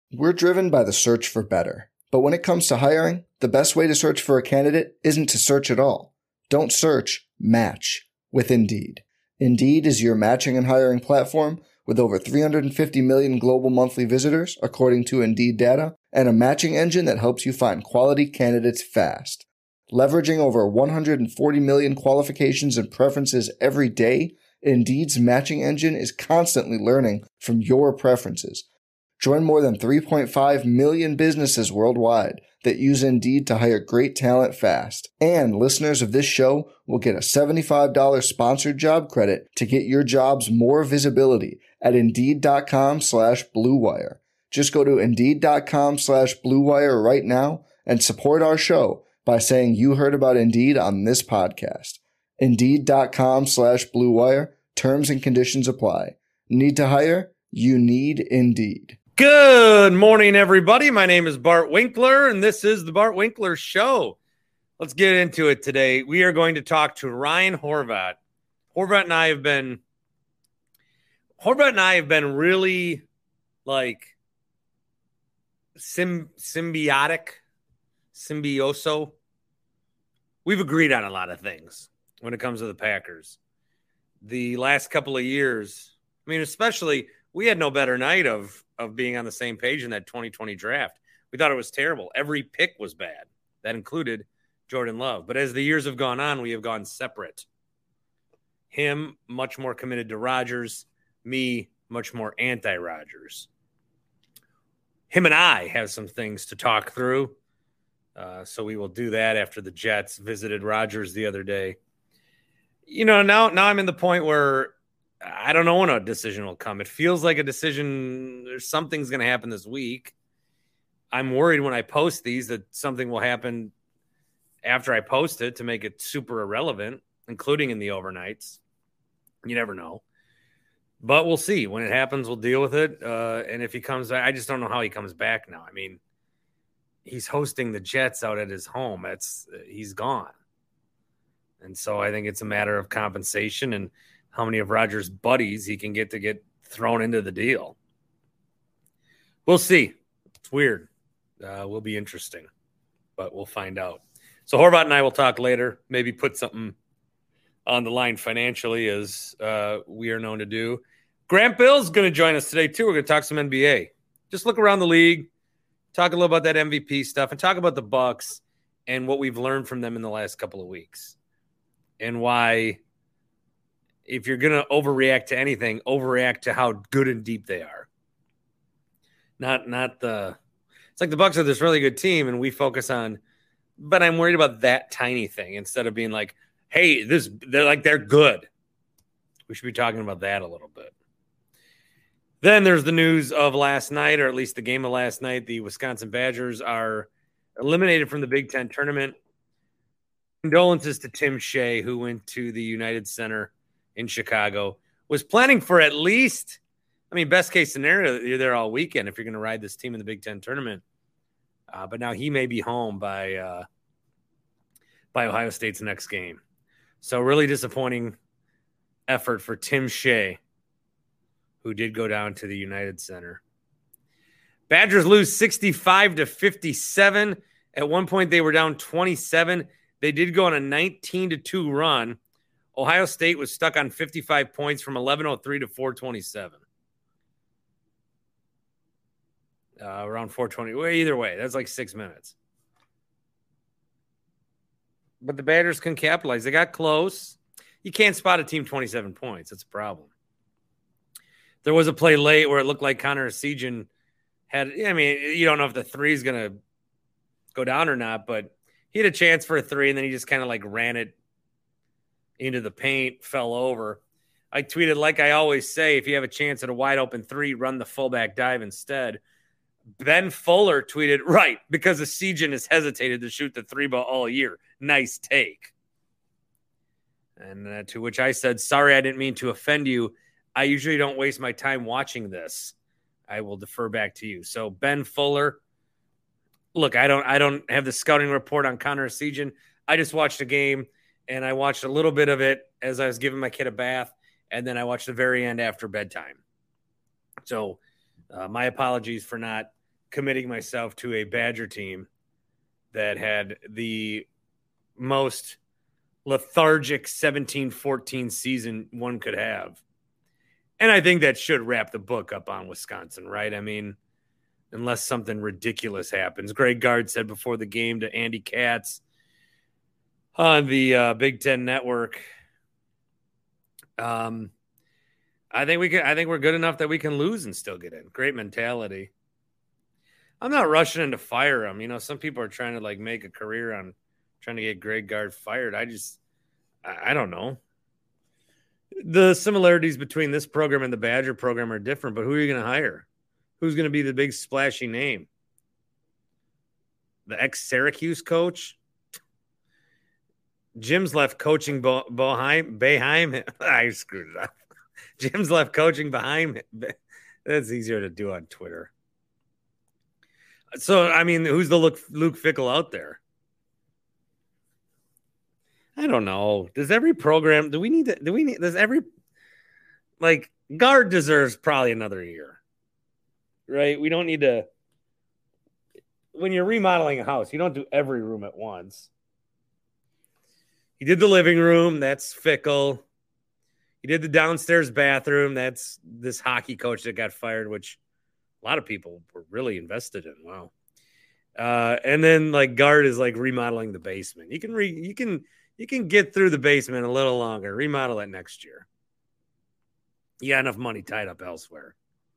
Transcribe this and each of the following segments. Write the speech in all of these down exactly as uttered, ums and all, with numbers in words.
We're driven by the search for better. But when it comes to hiring, the best way to search for a candidate isn't to search at all. Don't search, match with Indeed. Indeed is your matching and hiring platform with over three hundred fifty million global monthly visitors, according to Indeed data, and a matching engine that helps you find quality candidates fast. Leveraging over one hundred forty million qualifications and preferences every day, Indeed's matching engine is constantly learning from your preferences. Join more than three point five million businesses worldwide that use Indeed to hire great talent fast. And listeners of this show will get a seventy-five dollars sponsored job credit to get your jobs more visibility at Indeed.com slash Blue Wire. Just go to Indeed.com slash Blue Wire right now and support our show by saying you heard about Indeed on this podcast. Indeed.com slash Blue Wire. Terms and conditions apply. Need to hire? You need Indeed. Good morning, everybody. My name is Bart Winkler, and this is the Bart Winkler Show. Let's get into it today. We are going to talk to Ryan Horvat. Horvat and I have been, Horvat and I have been really like sim, symbiotic, symbioso. We've agreed on a lot of things when it comes to the Packers. The last couple of years, I mean, especially, we had no better night of of being on the same page in that twenty twenty draft. We thought it was terrible. Every pick was bad. That included Jordan Love. But as the years have gone on, we have gone separate. Him, much more committed to Rodgers. Me, much more anti-Rodgers. Him and I have some things to talk through. Uh, so we will do that after the Jets visited Rodgers the other day. You know, now, now I'm in the point where I don't know when a decision will come. It feels like a decision, there's something's going to happen this week. I'm worried when I post these that something will happen after I post it to make it super irrelevant, including in the overnights. You never know. But we'll see. When it happens, we'll deal with it. Uh, and if he comes back, I just don't know how he comes back now. I mean, he's hosting the Jets out at his home. That's he's gone. And so I think it's a matter of compensation and how many of Rodgers' buddies he can get to get thrown into the deal. We'll see. It's weird. Uh, will be interesting, but we'll find out. So Horvat and I will talk later, maybe put something on the line financially as uh, we are known to do. Grant Bill's going to join us today, too. We're going to talk some N B A. Just look around the league, talk a little about that M V P stuff, and talk about the Bucks and what we've learned from them in the last couple of weeks and why – if you're going to overreact to anything, overreact to how good and deep they are. Not, not the, it's like the Bucks are this really good team and we focus on, but I'm worried about that tiny thing instead of being like, hey, this, they're like, they're good. We should be talking about that a little bit. Then there's the news of last night, or at least the game of last night. The Wisconsin Badgers are eliminated from the Big Ten tournament. Condolences to Tim Shea, who went to the United Center in Chicago, was planning for at least, I mean, best case scenario, you're there all weekend if you're going to ride this team in the Big Ten tournament. Uh, but now he may be home by uh, by Ohio State's next game. So really disappointing effort for Tim Shea, who did go down to the United Center. Badgers lose sixty-five to fifty-seven. At one point, they were down twenty-seven. They did go on a nineteen to two run. Ohio State was stuck on fifty-five points from eleven oh three to four twenty-seven. Uh, around four twenty. Well, either way, that's like six minutes. But the Badgers can capitalize. They got close. You can't spot a team twenty-seven points. That's a problem. There was a play late where it looked like Connor Essegian had, I mean, you don't know if the three is going to go down or not, but he had a chance for a three, and then he just kind of like ran it into the paint, fell over. I tweeted, like I always say, if you have a chance at a wide open three, run the fullback dive instead. Ben Fuller tweeted, right, because Essegian has hesitated to shoot the three ball all year. Nice take. And uh, to which I said, sorry, I didn't mean to offend you. I usually don't waste my time watching this. I will defer back to you. So Ben Fuller, look, I don't, I don't have the scouting report on Connor Essegian. I just watched a game. And I watched a little bit of it as I was giving my kid a bath. And then I watched the very end after bedtime. So uh, my apologies for not committing myself to a Badger team that had the most lethargic seventeen fourteen season one could have. And I think that should wrap the book up on Wisconsin, right? I mean, unless something ridiculous happens. Greg Gard said before the game to Andy Katz on the uh, Big Ten Network, um, I think we can. I think we're good enough that we can lose and still get in. Great mentality. I'm not rushing in to fire him. You know, some people are trying to like make a career on trying to get Greg Gard fired. I just, I, I don't know. The similarities between this program and the Badger program are different, but who are you going to hire? Who's going to be the big splashy name? The ex-Syracuse coach? Jim's left coaching behind Boeheim. I screwed it up. Jim's left coaching behind. That's easier to do on Twitter. So, I mean, who's the Luke, Luke Fickell out there? I don't know. Does every program, do we need to, do we need, does every, like, Gard deserves probably another year, right? We don't need to, when you're remodeling a house, you don't do every room at once. He did the living room. That's Fickell. He did the downstairs bathroom. That's this hockey coach that got fired, which a lot of people were really invested in. Wow. Uh, and then like Gard is like remodeling the basement. You can re, you can, you can get through the basement a little longer. Remodel it next year. You got enough money tied up elsewhere.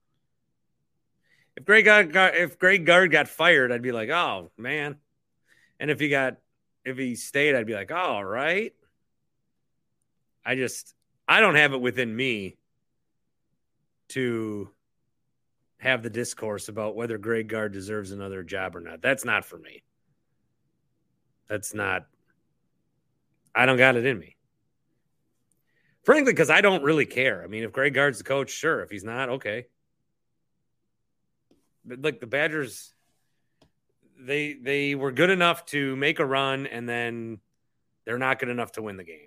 If Greg got, got if Greg Gard got fired, I'd be like, oh man. And if he got if he stayed, I'd be like, oh, all right. I just I don't have it within me to have the discourse about whether Greg Gard deserves another job or not. That's not for me. That's not. I don't got it in me. Frankly, because I don't really care. I mean, if Greg Gard's the coach, sure. If he's not, okay. But like the Badgers, they they were good enough to make a run, and then they're not good enough to win the game.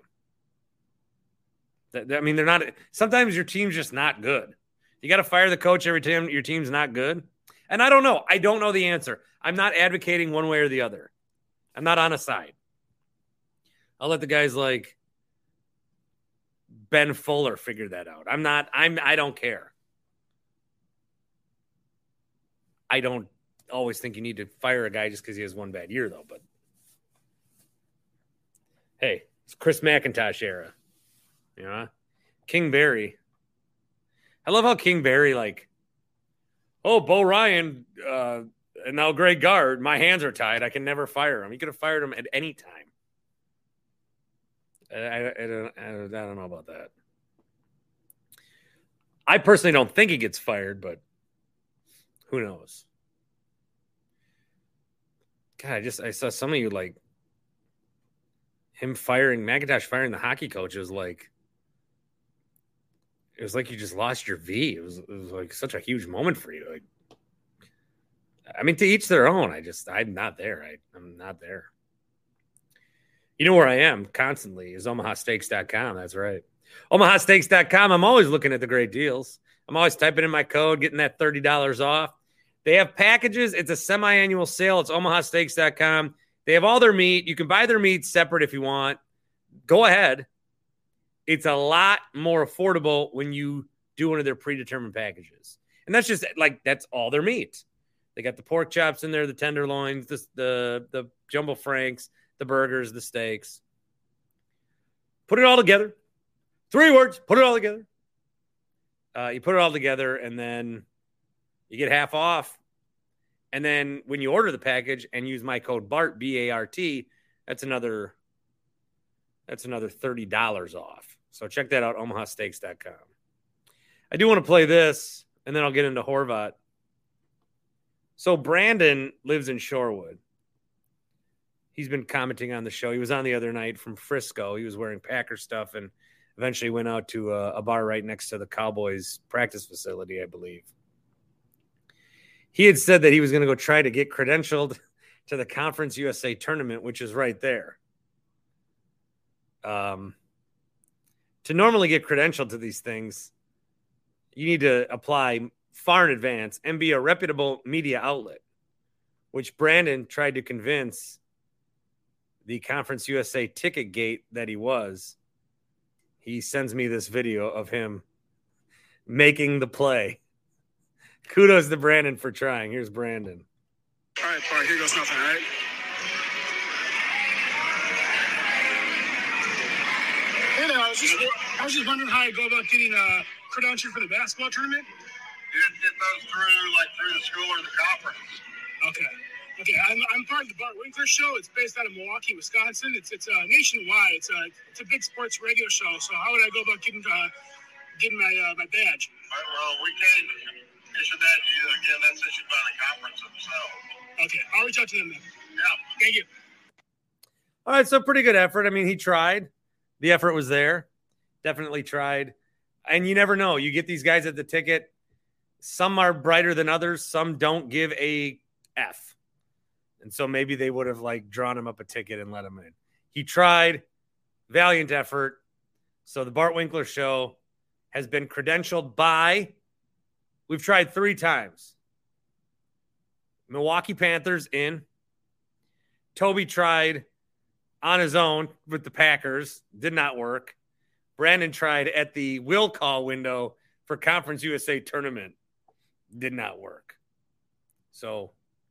I mean, they're not. Sometimes your team's just not good. You got to fire the coach every time your team's not good. And I don't know. I don't know the answer. I'm not advocating one way or the other. I'm not on a side. I'll let the guys like Ben Fuller figure that out. I'm not. I'm. I don't care. I don't always think you need to fire a guy just because he has one bad year, though. But hey, it's Chris McIntosh era. You know, King Barry. I love how King Barry, like, oh, Bo Ryan, uh, and now Greg Gard, my hands are tied. I can never fire him. You could have fired him at any time. I, I, I, don't, I don't know about that. I personally don't think he gets fired, but who knows? God, I just I saw some of you like him firing McIntosh firing the hockey coach. It was like it was like you just lost your V. It was it was like such a huge moment for you. Like, I mean, to each their own. I just I'm not there. I, I'm not there. You know where I am constantly is Omaha Steaks dot com. That's right. Omaha Steaks dot com. I'm always looking at the great deals. I'm always typing in my code, getting that thirty dollars off. They have packages. It's a semi-annual sale. It's Omaha Steaks dot com. They have all their meat. You can buy their meat separate if you want. Go ahead. It's a lot more affordable when you do one of their predetermined packages. And that's just like, that's all their meat. They got the pork chops in there, the tenderloins, the, the, the jumbo franks, the burgers, the steaks. Put it all together. Three words, put it all together. Uh, you put it all together, and then you get half off. And then when you order the package and use my code BART, B A R T, that's another that's another thirty dollars off. So check that out, Omaha Steaks dot com. I do want to play this, and then I'll get into Horvat. So Brandon lives in Shorewood. He's been commenting on the show. He was on the other night from Frisco. He was wearing Packer stuff and eventually went out to a, a bar right next to the Cowboys practice facility, I believe. He had said that he was going to go try to get credentialed to the Conference U S A tournament, which is right there. Um, to normally get credentialed to these things, you need to apply far in advance and be a reputable media outlet, which Brandon tried to convince the Conference U S A ticket gate that he was. He sends me this video of him making the play. Kudos to Brandon for trying. Here's Brandon. All right, Park, here goes nothing, all right? Hey there, I was just, I was just wondering how I go about getting a credential for the basketball tournament. You didn't get those through, like, through the school or the conference. Okay. Okay, I'm, I'm part of the Bart Winkler Show. It's based out of Milwaukee, Wisconsin. It's it's uh, nationwide. It's a it's a big sports radio show. So how would I go about getting uh, getting my uh, my badge? Well, we can't issue that to you. Again, that's issued by the conference themselves. Okay, I'll reach out to them then. Yeah. Thank you. All right, so pretty good effort. I mean, he tried. The effort was there. Definitely tried. And you never know. You get these guys at the ticket. Some are brighter than others. Some don't give a F. And so maybe they would have like drawn him up a ticket and let him in. He tried. Valiant effort. So the Bart Winkler Show has been credentialed by, we've tried three times. Milwaukee Panthers in. Toby tried on his own with the Packers. Did not work. Brandon tried at the will call window for Conference U S A tournament. Did not work. So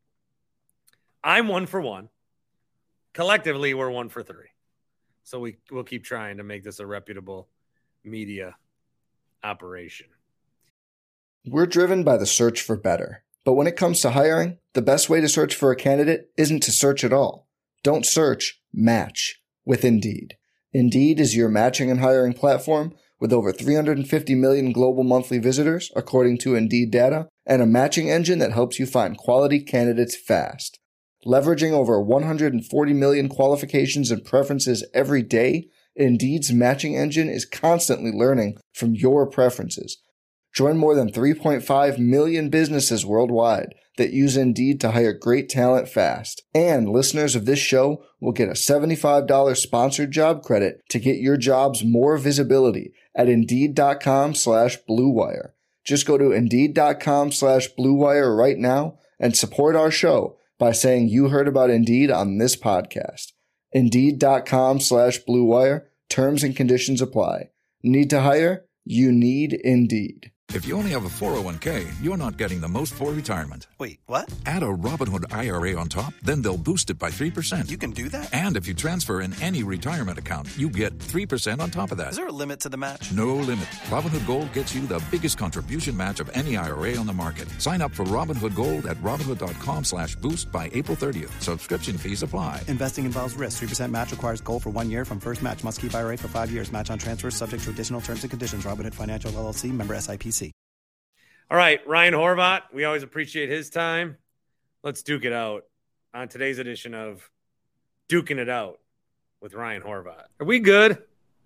I'm one for one. Collectively, we're one for three. So we, we'll keep trying to make this a reputable media operation. We're driven by the search for better. But when it comes to hiring, the best way to search for a candidate isn't to search at all. Don't search, match with Indeed. Indeed is your matching and hiring platform with over three hundred fifty million global monthly visitors, according to Indeed data, and a matching engine that helps you find quality candidates fast. Leveraging over one hundred forty million qualifications and preferences every day, Indeed's matching engine is constantly learning from your preferences. Join more than three point five million businesses worldwide that use Indeed to hire great talent fast. And listeners of this show will get a seventy-five dollars sponsored job credit to get your jobs more visibility at Indeed.com slash Blue Wire. Just go to Indeed.com slash Blue Wire right now and support our show by saying you heard about Indeed on this podcast. Indeed.com slash Blue Wire. Terms and conditions apply. Need to hire? You need Indeed. If you only have a four oh one k, you're not getting the most for retirement. Wait, what? Add a Robinhood I R A on top, then they'll boost it by three percent. You can do that? And if you transfer in any retirement account, you get three percent on top of that. Is there a limit to the match? No limit. Robinhood Gold gets you the biggest contribution match of any I R A on the market. Sign up for Robinhood Gold at Robinhood.com slash boost by April thirtieth. Subscription fees apply. Investing involves risk. three percent match requires gold for one year from first match. Must keep I R A for five years. Match on transfers subject to additional terms and conditions. Robinhood Financial L L C. Member S I P C. All right, Ryan Horvat, we always appreciate his time. Let's duke it out on today's edition of Duking It Out with Ryan Horvat. Are we good?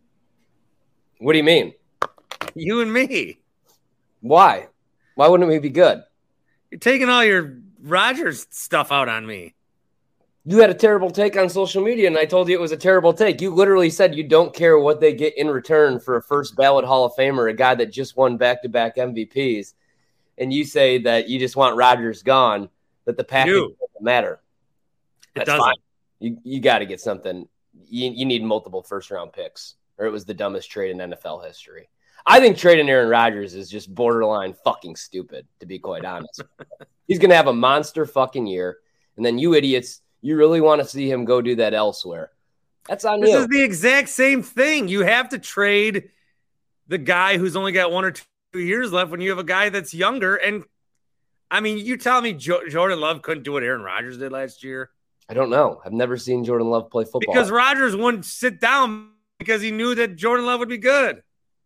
What do you mean? You and me. Why? Why wouldn't we be good? You're taking all your Rodgers stuff out on me. You had a terrible take on social media, and I told you it was a terrible take. You literally said you don't care what they get in return for a first ballot Hall of Famer, a guy that just won back-to-back M V Ps. And you say that you just want Rodgers gone, that the package doesn't matter. It That's doesn't. fine. You you got to get something. You, you need multiple first-round picks, or it was the dumbest trade in N F L history. I think trading Aaron Rodgers is just borderline fucking stupid, to be quite honest. He's going to have a monster fucking year, and then you idiots, you really want to see him go do that elsewhere. That's on This you. is the exact same thing. You have to trade the guy who's only got one or two years left when you have a guy that's younger. And I mean, you tell me jo- Jordan Love couldn't do what Aaron Rodgers did last year? I don't know. I've never seen Jordan Love play football. Because Rodgers wouldn't sit down because he knew that Jordan Love would be good.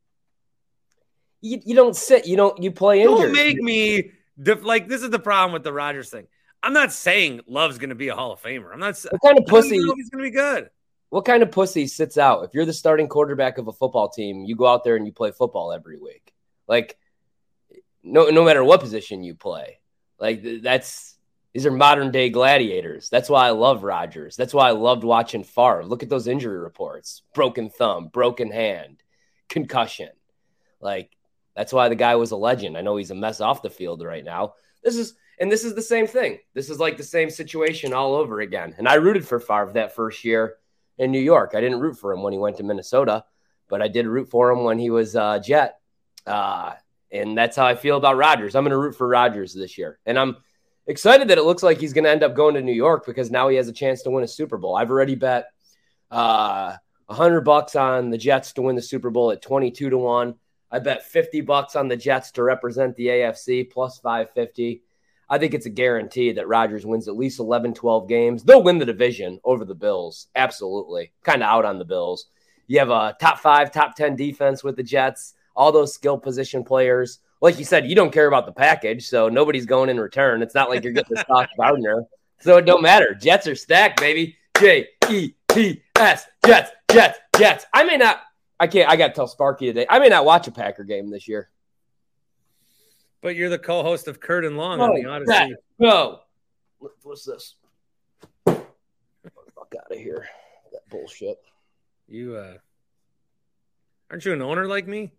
You, you don't sit. You don't. You play injured. Don't make me def- like this is the problem with the Rodgers thing. I'm not saying Love's going to be a Hall of Famer. I'm not saying What kind of pussy? he's going to be good. What kind of pussy sits out? If you're the starting quarterback of a football team, you go out there and you play football every week. Like, no, no matter what position you play. Like that's these are modern day gladiators. That's why I love Rodgers. That's why I loved watching Favre. Look at those injury reports: broken thumb, broken hand, concussion. Like That's why the guy was a legend. I know he's a mess off the field right now. This is and this is the same thing. This is like the same situation all over again. And I rooted for Favre that first year in New York. I didn't root for him when he went to Minnesota, but I did root for him when he was uh, Jet. Uh, and that's how I feel about Rodgers. I'm going to root for Rodgers this year. And I'm excited that it looks like he's going to end up going to New York because now he has a chance to win a Super Bowl. I've already bet uh, one hundred bucks on the Jets to win the Super Bowl at twenty-two to one. I bet fifty bucks on the Jets to represent the A F C plus five fifty. I think it's a guarantee that Rodgers wins at least eleven, twelve games. They'll win the division over the Bills. Absolutely. Kind of out on the Bills. You have a top five, top ten defense with the Jets, all those skill position players. Like you said, you don't care about the package, so nobody's going in return. It's not like you're getting the Sauce Gardner. So it don't matter. Jets are stacked, baby. J E T S. Jets, Jets, Jets. I may not. I can't. I got to tell Sparky today. I may not watch a Packer game this year. But you're the co-host of Kurt and Long oh, on the Odyssey. No. What's this? Fuck out of here. That bullshit. You, uh, aren't you an owner like me?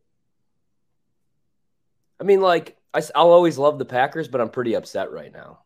I mean, like, I, I'll always love the Packers, but I'm pretty upset right now.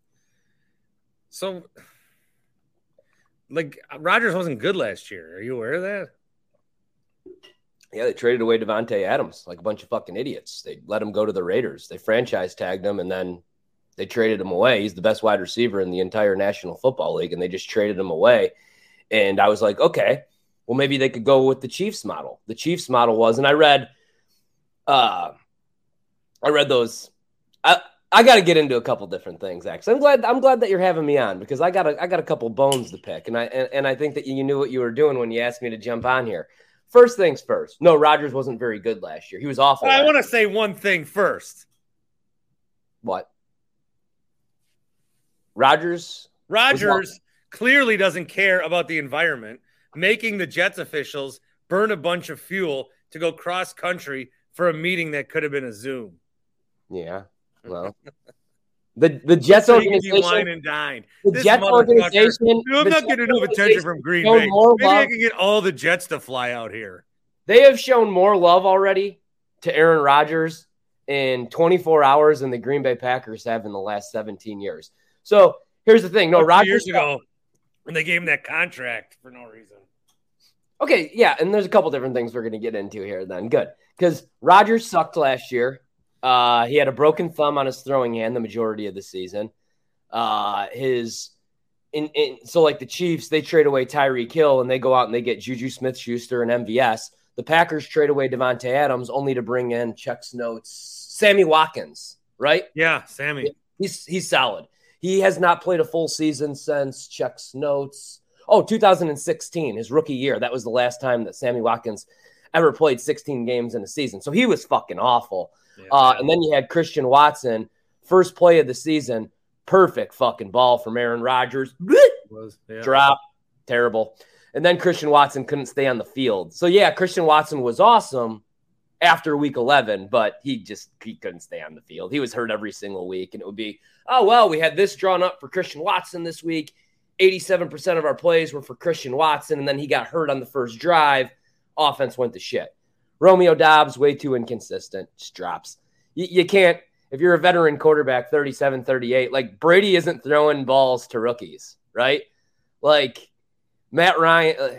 So, like, Rodgers wasn't good last year. Are you aware of that? Yeah, they traded away Devontae Adams like a bunch of fucking idiots. They let him go to the Raiders. They franchise tagged him, and then they traded him away. He's the best wide receiver in the entire National Football League, and they just traded him away. And I was like, okay, well, maybe they could go with the Chiefs model. The Chiefs model was, and I read uh, I read those. I I got to get into a couple different things, actually. I'm glad I'm glad that you're having me on because I got a, I got a couple bones to pick, and I and, and I think that you knew what you were doing when you asked me to jump on here. First things first. No, Rodgers wasn't very good last year. He was awful. I want to say one thing first. What? Rodgers? Rodgers clearly doesn't care about the environment, making the Jets officials burn a bunch of fuel to go cross country for a meeting that could have been a Zoom. Yeah. Well, the the Jets so organization, wine and dine. The this Jets organization. Dude, I'm not getting enough attention from Green Bay. Maybe love. I can get all the Jets to fly out here. They have shown more love already to Aaron Rodgers in twenty-four hours than the Green Bay Packers have in the last seventeen years. So here's the thing. No, Rodgers years ago when they gave him that contract for no reason. Okay, yeah, and there's a couple different things we're going to get into here then. Good. Because Rodgers sucked last year. Uh, he had a broken thumb on his throwing hand the majority of the season. Uh, his in, in so like the Chiefs, they trade away Tyreek Hill and they go out and they get Juju Smith-Schuster and M V S. The Packers trade away Devontae Adams only to bring in Chuck's notes Sammy Watkins, right? Yeah, Sammy. He's he's solid. He has not played a full season since Chuck's notes. Oh, two thousand sixteen, his rookie year. That was the last time that Sammy Watkins ever played sixteen games in a season. So he was fucking awful. Yeah, uh, and then you had Christian Watson, first play of the season, perfect fucking ball from Aaron Rodgers. Was, yeah. Drop, terrible. And then Christian Watson couldn't stay on the field. So, yeah, Christian Watson was awesome after week eleven, but he just he couldn't stay on the field. He was hurt every single week, and it would be, oh, well, we had this drawn up for Christian Watson this week. eighty-seven percent of our plays were for Christian Watson, and then he got hurt on the first drive. Offense went to shit. Romeo Doubs, way too inconsistent, just drops. You, you can't, if you're a veteran quarterback, thirty-seven, thirty-eight, like Brady isn't throwing balls to rookies, right? Like Matt Ryan, uh,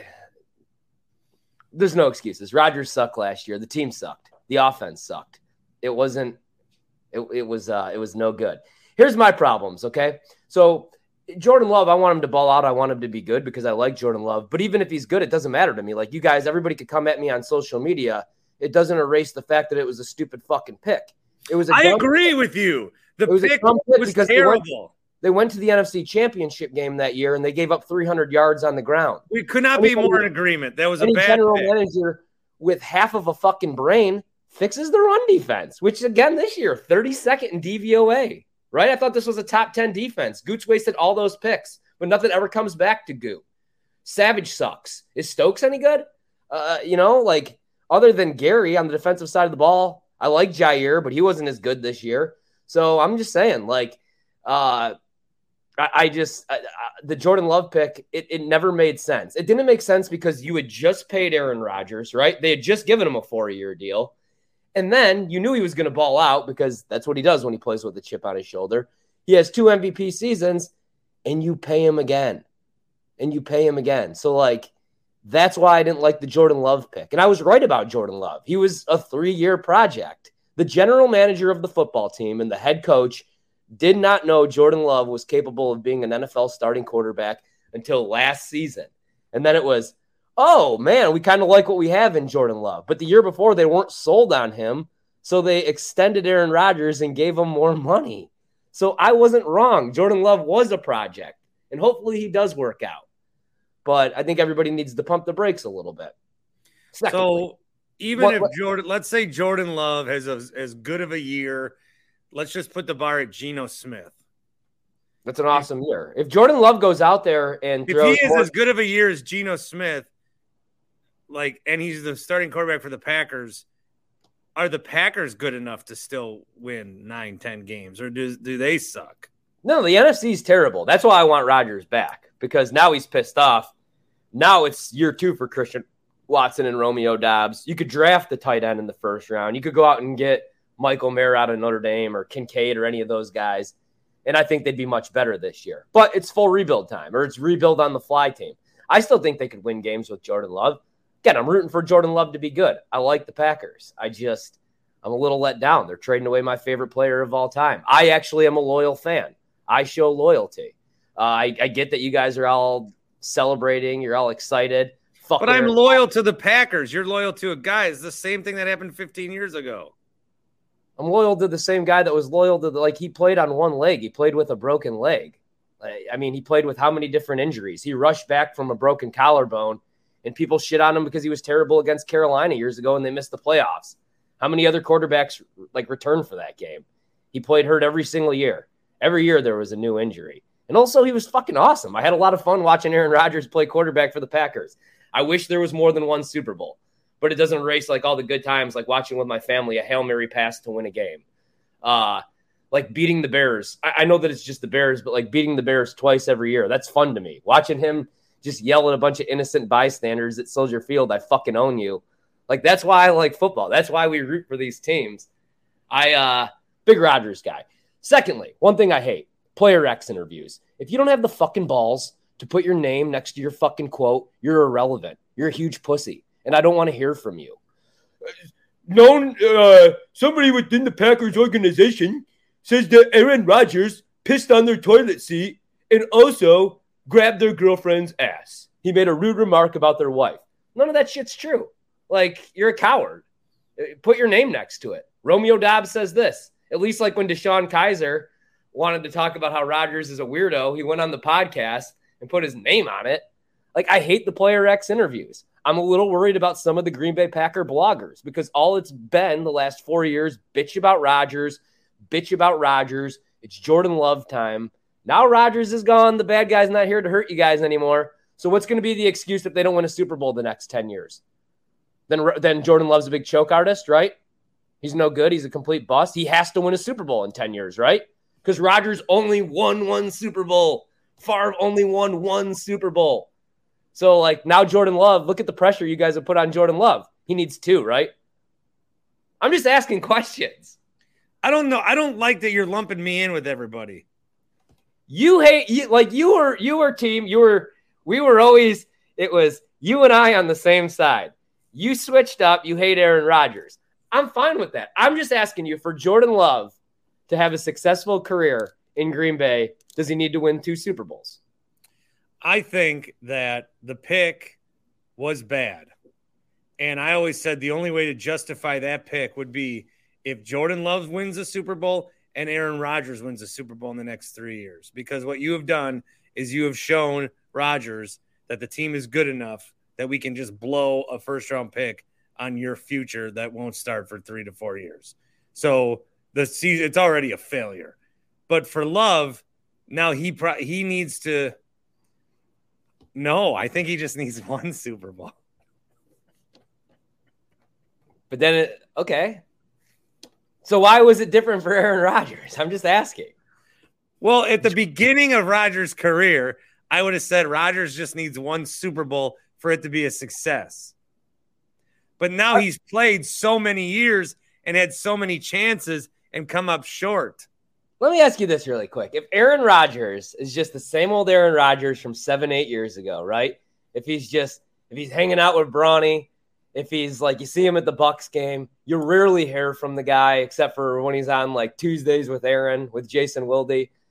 there's no excuses. Rodgers sucked last year. The team sucked. The offense sucked. It wasn't, it, it was, uh, it was no good. Here's my problems, okay? So Jordan Love, I want him to ball out. I want him to be good because I like Jordan Love. But even if he's good, it doesn't matter to me. Like you guys, everybody could come at me on social media. It doesn't erase the fact that it was a stupid fucking pick. It was. A I agree pick. with you. The was pick was terrible. They went, they went to the N F C Championship game that year, and they gave up three hundred yards on the ground. We could not be more in agreement. That was a any bad general pick. manager with half of a fucking brain fixes the run defense, which again this year, thirty-second in D V O A. Right? I thought this was a top ten defense. Gooch wasted all those picks, but nothing ever comes back to Goo. Savage sucks. Is Stokes any good? Uh, you know, like other than Gary on the defensive side of the ball, I like Jair, but he wasn't as good this year. So I'm just saying, like, uh, I, I just I, I, the Jordan Love pick, it, it never made sense. It didn't make sense because you had just paid Aaron Rodgers, right? They had just given him a four-year deal. And then you knew he was going to ball out because that's what he does when he plays with a chip on his shoulder. He has two M V P seasons, and you pay him again. And you pay him again. So, like, that's why I didn't like the Jordan Love pick. And I was right about Jordan Love. He was a three-year project. The general manager of the football team and the head coach did not know Jordan Love was capable of being an N F L starting quarterback until last season. And then it was, oh, man, we kind of like what we have in Jordan Love. But the year before, they weren't sold on him, so they extended Aaron Rodgers and gave him more money. So I wasn't wrong. Jordan Love was a project, and hopefully he does work out. But I think everybody needs to pump the brakes a little bit. Secondly, so even what, if what, Jordan, let's say Jordan Love has a, as good of a year, let's just put the bar at Geno Smith. That's an awesome year. If Jordan Love goes out there and if throws he is more, as good of a year as Geno Smith, like, and he's the starting quarterback for the Packers, are the Packers good enough to still win nine, ten games, or do do they suck? No, the N F C is terrible. That's why I want Rodgers back, because now he's pissed off. Now it's year two for Christian Watson and Romeo Doubs. You could draft the tight end in the first round. You could go out and get Michael Mayer out of Notre Dame or Kincaid or any of those guys, and I think they'd be much better this year. But it's full rebuild time, or it's rebuild on the fly team. I still think they could win games with Jordan Love. Again, I'm rooting for Jordan Love to be good. I like the Packers. I just, I'm a little let down. They're trading away my favorite player of all time. I actually am a loyal fan. I show loyalty. Uh, I, I get that you guys are all celebrating. You're all excited. Fuck but I'm loyal to the Packers. You're loyal to a guy. It's the same thing that happened fifteen years ago. I'm loyal to the same guy that was loyal to the, like, he played on one leg. He played with a broken leg. I mean, he played with how many different injuries? He rushed back from a broken collarbone, and people shit on him because he was terrible against Carolina years ago and they missed the playoffs. How many other quarterbacks, like, returned for that game? He played hurt every single year. Every year there was a new injury. And also, he was fucking awesome. I had a lot of fun watching Aaron Rodgers play quarterback for the Packers. I wish there was more than one Super Bowl, but it doesn't erase, like, all the good times, like watching with my family a Hail Mary pass to win a game. Uh, like beating the Bears. I, I know that it's just the Bears, but, like, beating the Bears twice every year, that's fun to me. Watching him just yell at a bunch of innocent bystanders at Soldier Field, I fucking own you. Like, that's why I like football. That's why we root for these teams. I, uh, big Rodgers guy. Secondly, one thing I hate, player X interviews. If you don't have the fucking balls to put your name next to your fucking quote, you're irrelevant. You're a huge pussy, and I don't want to hear from you. Known, uh, somebody within the Packers organization says that Aaron Rodgers pissed on their toilet seat and also grabbed their girlfriend's ass. He made a rude remark about their wife. None of that shit's true. Like, you're a coward. Put your name next to it. Romeo Doubs says this. At least, like, when Deshaun Kaiser wanted to talk about how Rodgers is a weirdo, he went on the podcast and put his name on it. Like, I hate the Player X interviews. I'm a little worried about some of the Green Bay Packer bloggers because all it's been the last four years, bitch about Rodgers, bitch about Rodgers. It's Jordan Love time. Now Rodgers is gone. The bad guy's not here to hurt you guys anymore. So what's going to be the excuse if they don't win a Super Bowl the next ten years? Then, then Jordan Love's a big choke artist, right? He's no good. He's a complete bust. He has to win a Super Bowl in ten years, right? Because Rodgers only won one Super Bowl. Favre only won one Super Bowl. So, like, now Jordan Love, look at the pressure you guys have put on Jordan Love. He needs two, right? I'm just asking questions. I don't know. I don't like that you're lumping me in with everybody. You hate, you, like, you were, you were team, you were, we were always, it was you and I on the same side. You switched up. You hate Aaron Rodgers. I'm fine with that. I'm just asking you, for Jordan Love to have a successful career in Green Bay, does he need to win two Super Bowls? I think that the pick was bad. And I always said the only way to justify that pick would be if Jordan Love wins a Super Bowl and Aaron Rodgers wins a Super Bowl in the next three years. Because what you have done is you have shown Rodgers that the team is good enough that we can just blow a first-round pick on your future that won't start for three to four years. So the season, it's already a failure. But for Love, now he pro- he needs to – no, I think he just needs one Super Bowl. But then, it, okay. So why was it different for Aaron Rodgers? I'm just asking. Well, at the beginning of Rodgers' career, I would have said Rodgers just needs one Super Bowl for it to be a success. But now he's played so many years, and had so many chances and come up short. Let me ask you this really quick. If Aaron Rodgers is just the same old Aaron Rodgers from seven, eight years ago, right? If he's just, if he's hanging out with Bronny, if he's like, you see him at the Bucks game, you rarely hear from the guy except for when he's on like Tuesdays with Aaron, with Jason Wilde.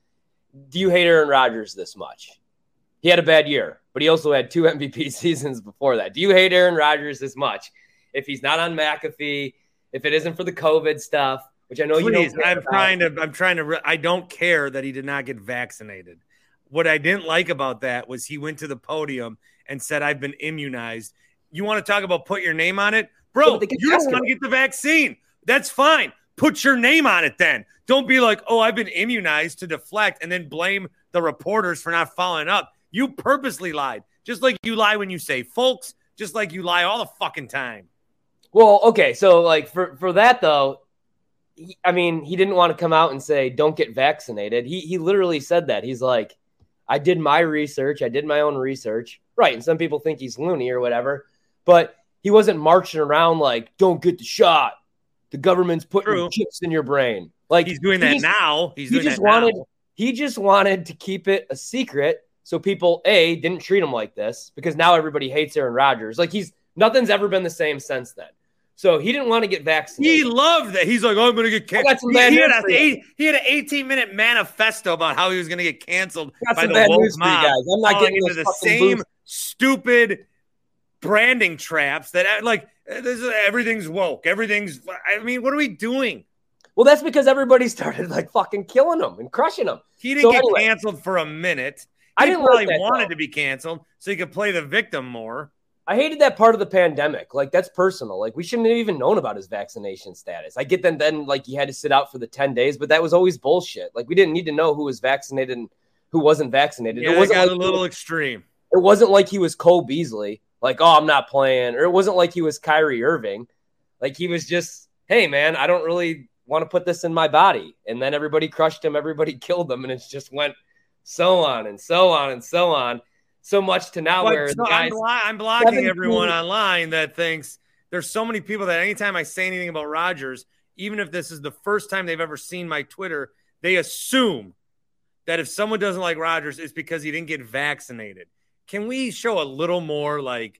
Do you hate Aaron Rodgers this much? He had a bad year, but he also had two M V P seasons before that. Do you hate Aaron Rodgers this much? If he's not on McAfee, if it isn't for the COVID stuff, which I know Please, you don't I'm about. trying to, I'm trying to, I don't care that he did not get vaccinated. What I didn't like about that was he went to the podium and said, I've been immunized. You want to talk about put your name on it? Bro, Yeah, you don't want to get the vaccine. That's fine. Put your name on it then. Don't be like, oh, I've been immunized to deflect and then blame the reporters for not following up. You purposely lied. Just like you lie when you say folks, just like you lie all the fucking time. Well, okay. So like for, for that though, he, I mean, he didn't want to come out and say, don't get vaccinated. He, he literally said that. He's like, I did my research. I did my own research. Right. And some people think he's loony or whatever, but he wasn't marching around like, don't get the shot. The government's putting True. chips in your brain. Like He's doing he that just, now. He's he doing just that wanted, now. he just wanted to keep it a secret. So people, A, didn't treat him like this because now everybody hates Aaron Rodgers. Like he's, nothing's ever been the same since then. So he didn't want to get vaccinated. He loved that. He's like, oh, I'm going to get canceled. some He, bad he, had news a, for you. eight, he had an eighteen-minute manifesto about how he was going to get canceled Got by some the bad woke news for you mob. guys. I'm not falling getting into this the fucking same boost. stupid branding traps that, like, this is, everything's woke. Everything's, I mean, what are we doing? Well, that's because everybody started like fucking killing him and crushing him. He didn't So get anyway, canceled for a minute. I He didn't probably like that, wanted though. to be canceled so he could play the victim more. I hated that part of the pandemic. Like that's personal. Like we shouldn't have even known about his vaccination status. I get that then like he had to sit out for the ten days, but that was always bullshit. Like we didn't need to know who was vaccinated and who wasn't vaccinated. Yeah, it it wasn't got like a little extreme. it wasn't like he was Cole Beasley. Like, oh, I'm not playing. Or it wasn't like he was Kyrie Irving. Like he was just, hey man, I don't really want to put this in my body. And then everybody crushed him. Everybody killed him. And it just went so on and so on and so on. So much to now But where so the guys, I'm, blo- I'm blocking seventeen everyone online that thinks there's so many people that anytime I say anything about Rodgers, even if this is the first time they've ever seen my Twitter, they assume that if someone doesn't like Rodgers, it's because he didn't get vaccinated. Can we show a little more like,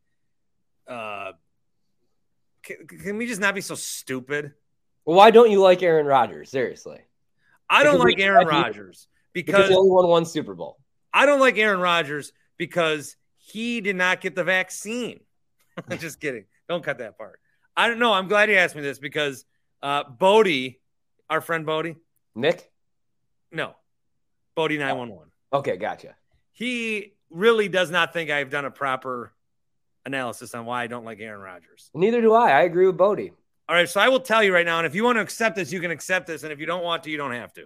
uh, can, can we just not be so stupid? well, why don't you like Aaron Rodgers? Seriously. I don't Because like we- Aaron Rodgers Because because he only won one Super Bowl. I don't like Aaron Rodgers because he did not get the vaccine. Just kidding. Don't cut that part. I don't know. I'm glad you asked me this because uh, Bodie, our friend Bodie, Nick? no, Bodie nine one one. Okay, gotcha. He really does not think I've done a proper analysis on why I don't like Aaron Rodgers. Neither do I. I agree with Bodie. All right, so I will tell you right now, and if you want to accept this, you can accept this, and if you don't want to, you don't have to.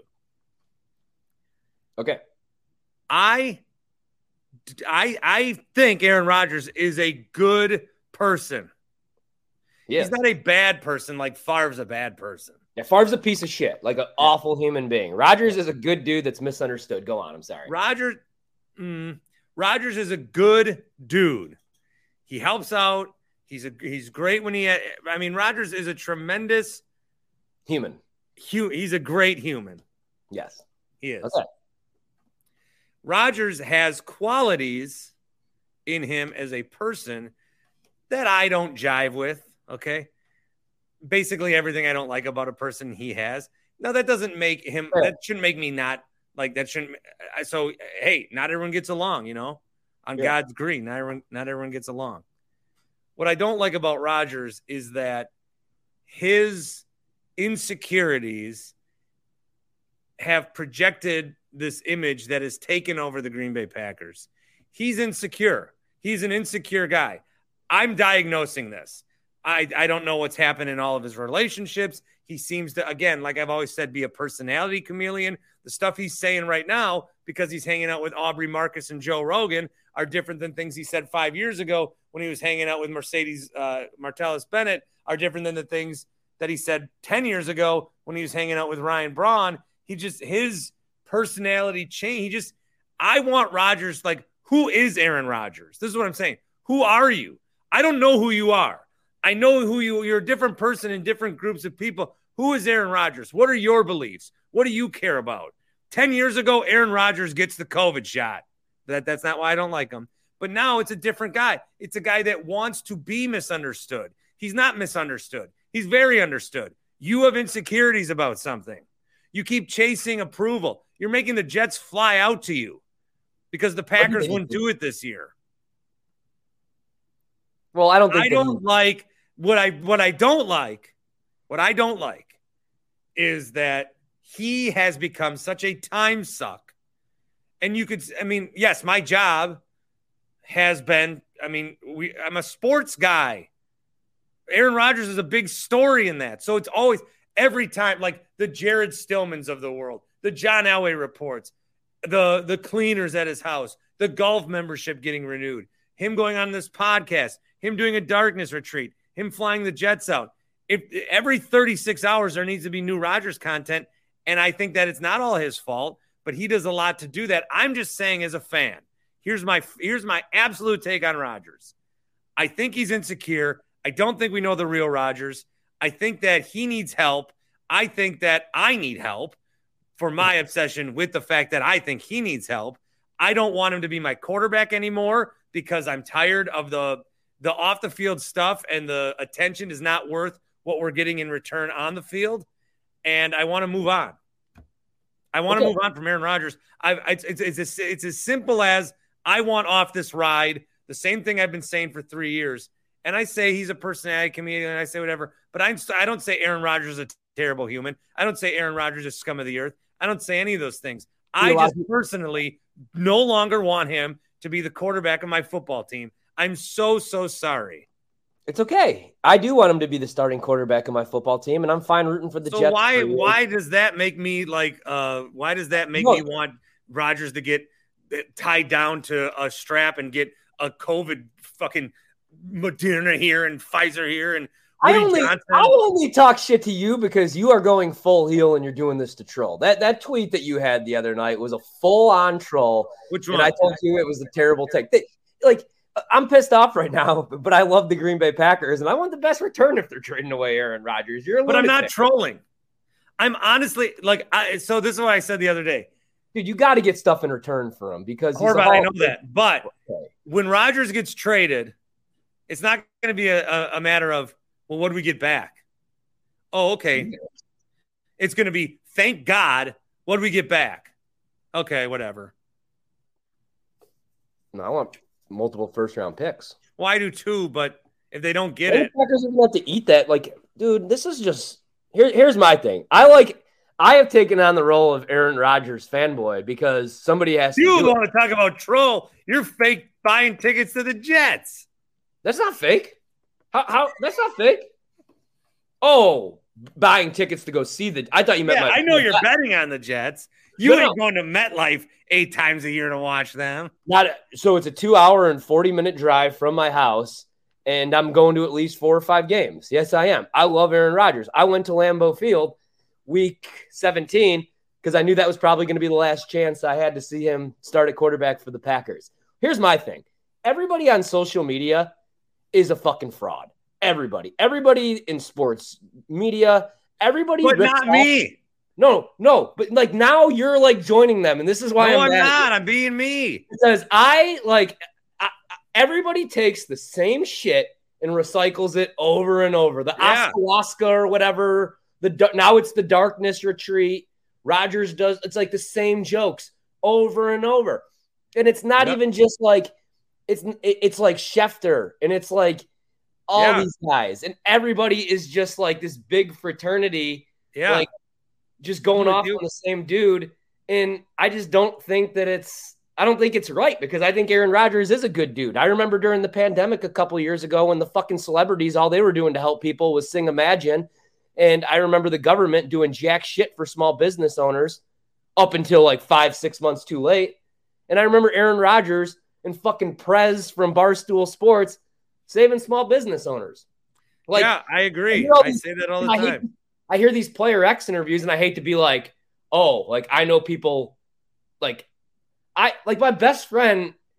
Okay. I, I, I think Aaron Rodgers is a good person. Yeah. He's not a bad person like Favre's a bad person. Yeah, Favre's a piece of shit, like an awful human being. Rodgers is a good dude that's misunderstood. Go on. I'm sorry. Rodgers, mm, Rodgers is a good dude. He helps out. He's a he's great when he. I mean, Rodgers is a tremendous Human. hu- He's a great human. Yes. He is. Okay. Rodgers has qualities in him as a person that I don't jive with. Okay. Basically everything I don't like about a person he has. Now that doesn't make him, Sure. that shouldn't make me not like that. Shouldn't. So, hey, not everyone gets along, you know, on Yeah. God's green. Not everyone, not everyone gets along. What I don't like about Rodgers is that his insecurities have projected this image that has taken over the Green Bay Packers. He's insecure. He's an insecure guy. I'm diagnosing this. I, I don't know what's happened in all of his relationships. He seems to, again, like I've always said, be a personality chameleon. The stuff he's saying right now, because he's hanging out with Aubrey Marcus and Joe Rogan, are different than things he said five years ago when he was hanging out with Mercedes uh, Martellus Bennett, are different than the things that he said ten years ago when he was hanging out with Ryan Braun. He just, his personality change. He just, I want Rodgers, like, who is Aaron Rodgers? This is what I'm saying. Who are you? I don't know who you are. I know who you, you're a different person in different groups of people. Who is Aaron Rodgers? What are your beliefs? What do you care about? ten years ago, Aaron Rodgers gets the COVID shot. That, that's not why I don't like him. But now it's a different guy. It's a guy that wants to be misunderstood. He's not misunderstood. He's very understood. You have insecurities about something. You keep chasing approval. You're making the Jets fly out to you because the Packers wouldn't do it this year. Well, I don't think I don't like what I what I don't like. What I don't like is that he has become such a time suck. And you could, I mean, yes, my job has been, I mean, we I'm a sports guy. Aaron Rodgers is a big story in that. So it's always, every time, like the Jared Stillmans of the world, the John Elway reports, the, the cleaners at his house, the golf membership getting renewed, him going on this podcast, him doing a darkness retreat, him flying the Jets out. If every thirty-six hours there needs to be new Rodgers content, and I think that it's not all his fault, but he does a lot to do that. I'm just saying as a fan, here's my here's my absolute take on Rodgers. I think he's insecure. I don't think we know the real Rodgers. I think that he needs help. I think that I need help for my obsession with the fact that I think he needs help. I don't want him to be my quarterback anymore because I'm tired of the the off the field stuff, and the attention is not worth what we're getting in return on the field. And I want to move on. I want okay. to move on from Aaron Rodgers. I, it's, it's, it's, as, it's as simple as I want off this ride. The same thing I've been saying for three years. And I say he's a personality comedian, and I say whatever. But I'm, I don't say Aaron Rodgers is a terrible human. I don't say Aaron Rodgers is scum of the earth. I don't say any of those things. I just personally no longer want him to be the quarterback of my football team. I'm so, so sorry. It's okay. I do want him to be the starting quarterback of my football team, and I'm fine rooting for the so Jets. Why why does that make me like uh why does that make Look, me want Rodgers to get tied down to a strap and get a COVID fucking Moderna here and Pfizer here and I only Johnson? I only talk shit to you because you are going full heel and you're doing this to troll. That that tweet that you had the other night was a full on troll. Which one? And I told you it was a terrible take. They, like I'm pissed off right now, but I love the Green Bay Packers, and I want the best return if they're trading away Aaron Rodgers. You're a but I'm not trolling. I'm honestly like, I, so this is what I said the other day. Dude, you got to get stuff in return for him because he's Horvat, I know that. But okay. when Rodgers gets traded, it's not going to be a, a, a matter of, well, what do we get back? Oh, okay. It's going to be, thank God, what do we get back? Okay, whatever. No, I want multiple first-round picks. Well, I do too, but if they don't get the it. The Packers are going to have to eat that. Like, dude, this is just here, – here's my thing. I like – I have taken on the role of Aaron Rodgers fanboy because somebody has to You do want it. to talk about troll. You're fake buying tickets to the Jets. That's not fake. How? How? That's not fake. Oh, buying tickets to go see the – I thought you meant yeah, my – I know you're bet. betting on the Jets. You no, ain't no. going to MetLife eight times a year to watch them. Not so it's a two hour and forty minute drive from my house, and I'm going to at least four or five games. Yes, I am. I love Aaron Rodgers. I went to Lambeau Field week seventeen because I knew that was probably going to be the last chance I had to see him start at quarterback for the Packers. Here's my thing. Everybody on social media is a fucking fraud. Everybody. Everybody in sports media. Everybody. But not off. me. No, no, but like now you're like joining them, and this is why no, I'm, I'm not. I'm being me. Because I like I, everybody takes the same shit and recycles it over and over. The yeah. ayahuasca or whatever. The now it's the darkness retreat. Rodgers does. It's like the same jokes over and over, and it's not yep. even just like it's it's like Schefter, and it's like all yeah. these guys, and everybody is just like this big fraternity. Yeah. Like, just going off on the same dude. And I just don't think that it's – I don't think it's right because I think Aaron Rodgers is a good dude. I remember during the pandemic a couple of years ago when the fucking celebrities, all they were doing to help people was sing Imagine. And I remember the government doing jack shit for small business owners up until like five, six months too late. And I remember Aaron Rodgers and fucking Prez from Barstool Sports saving small business owners. Like, yeah, I agree. I say that all the I time. Hate, I hear these Player X interviews, and I hate to be like, oh, like I know people, like I like my best friend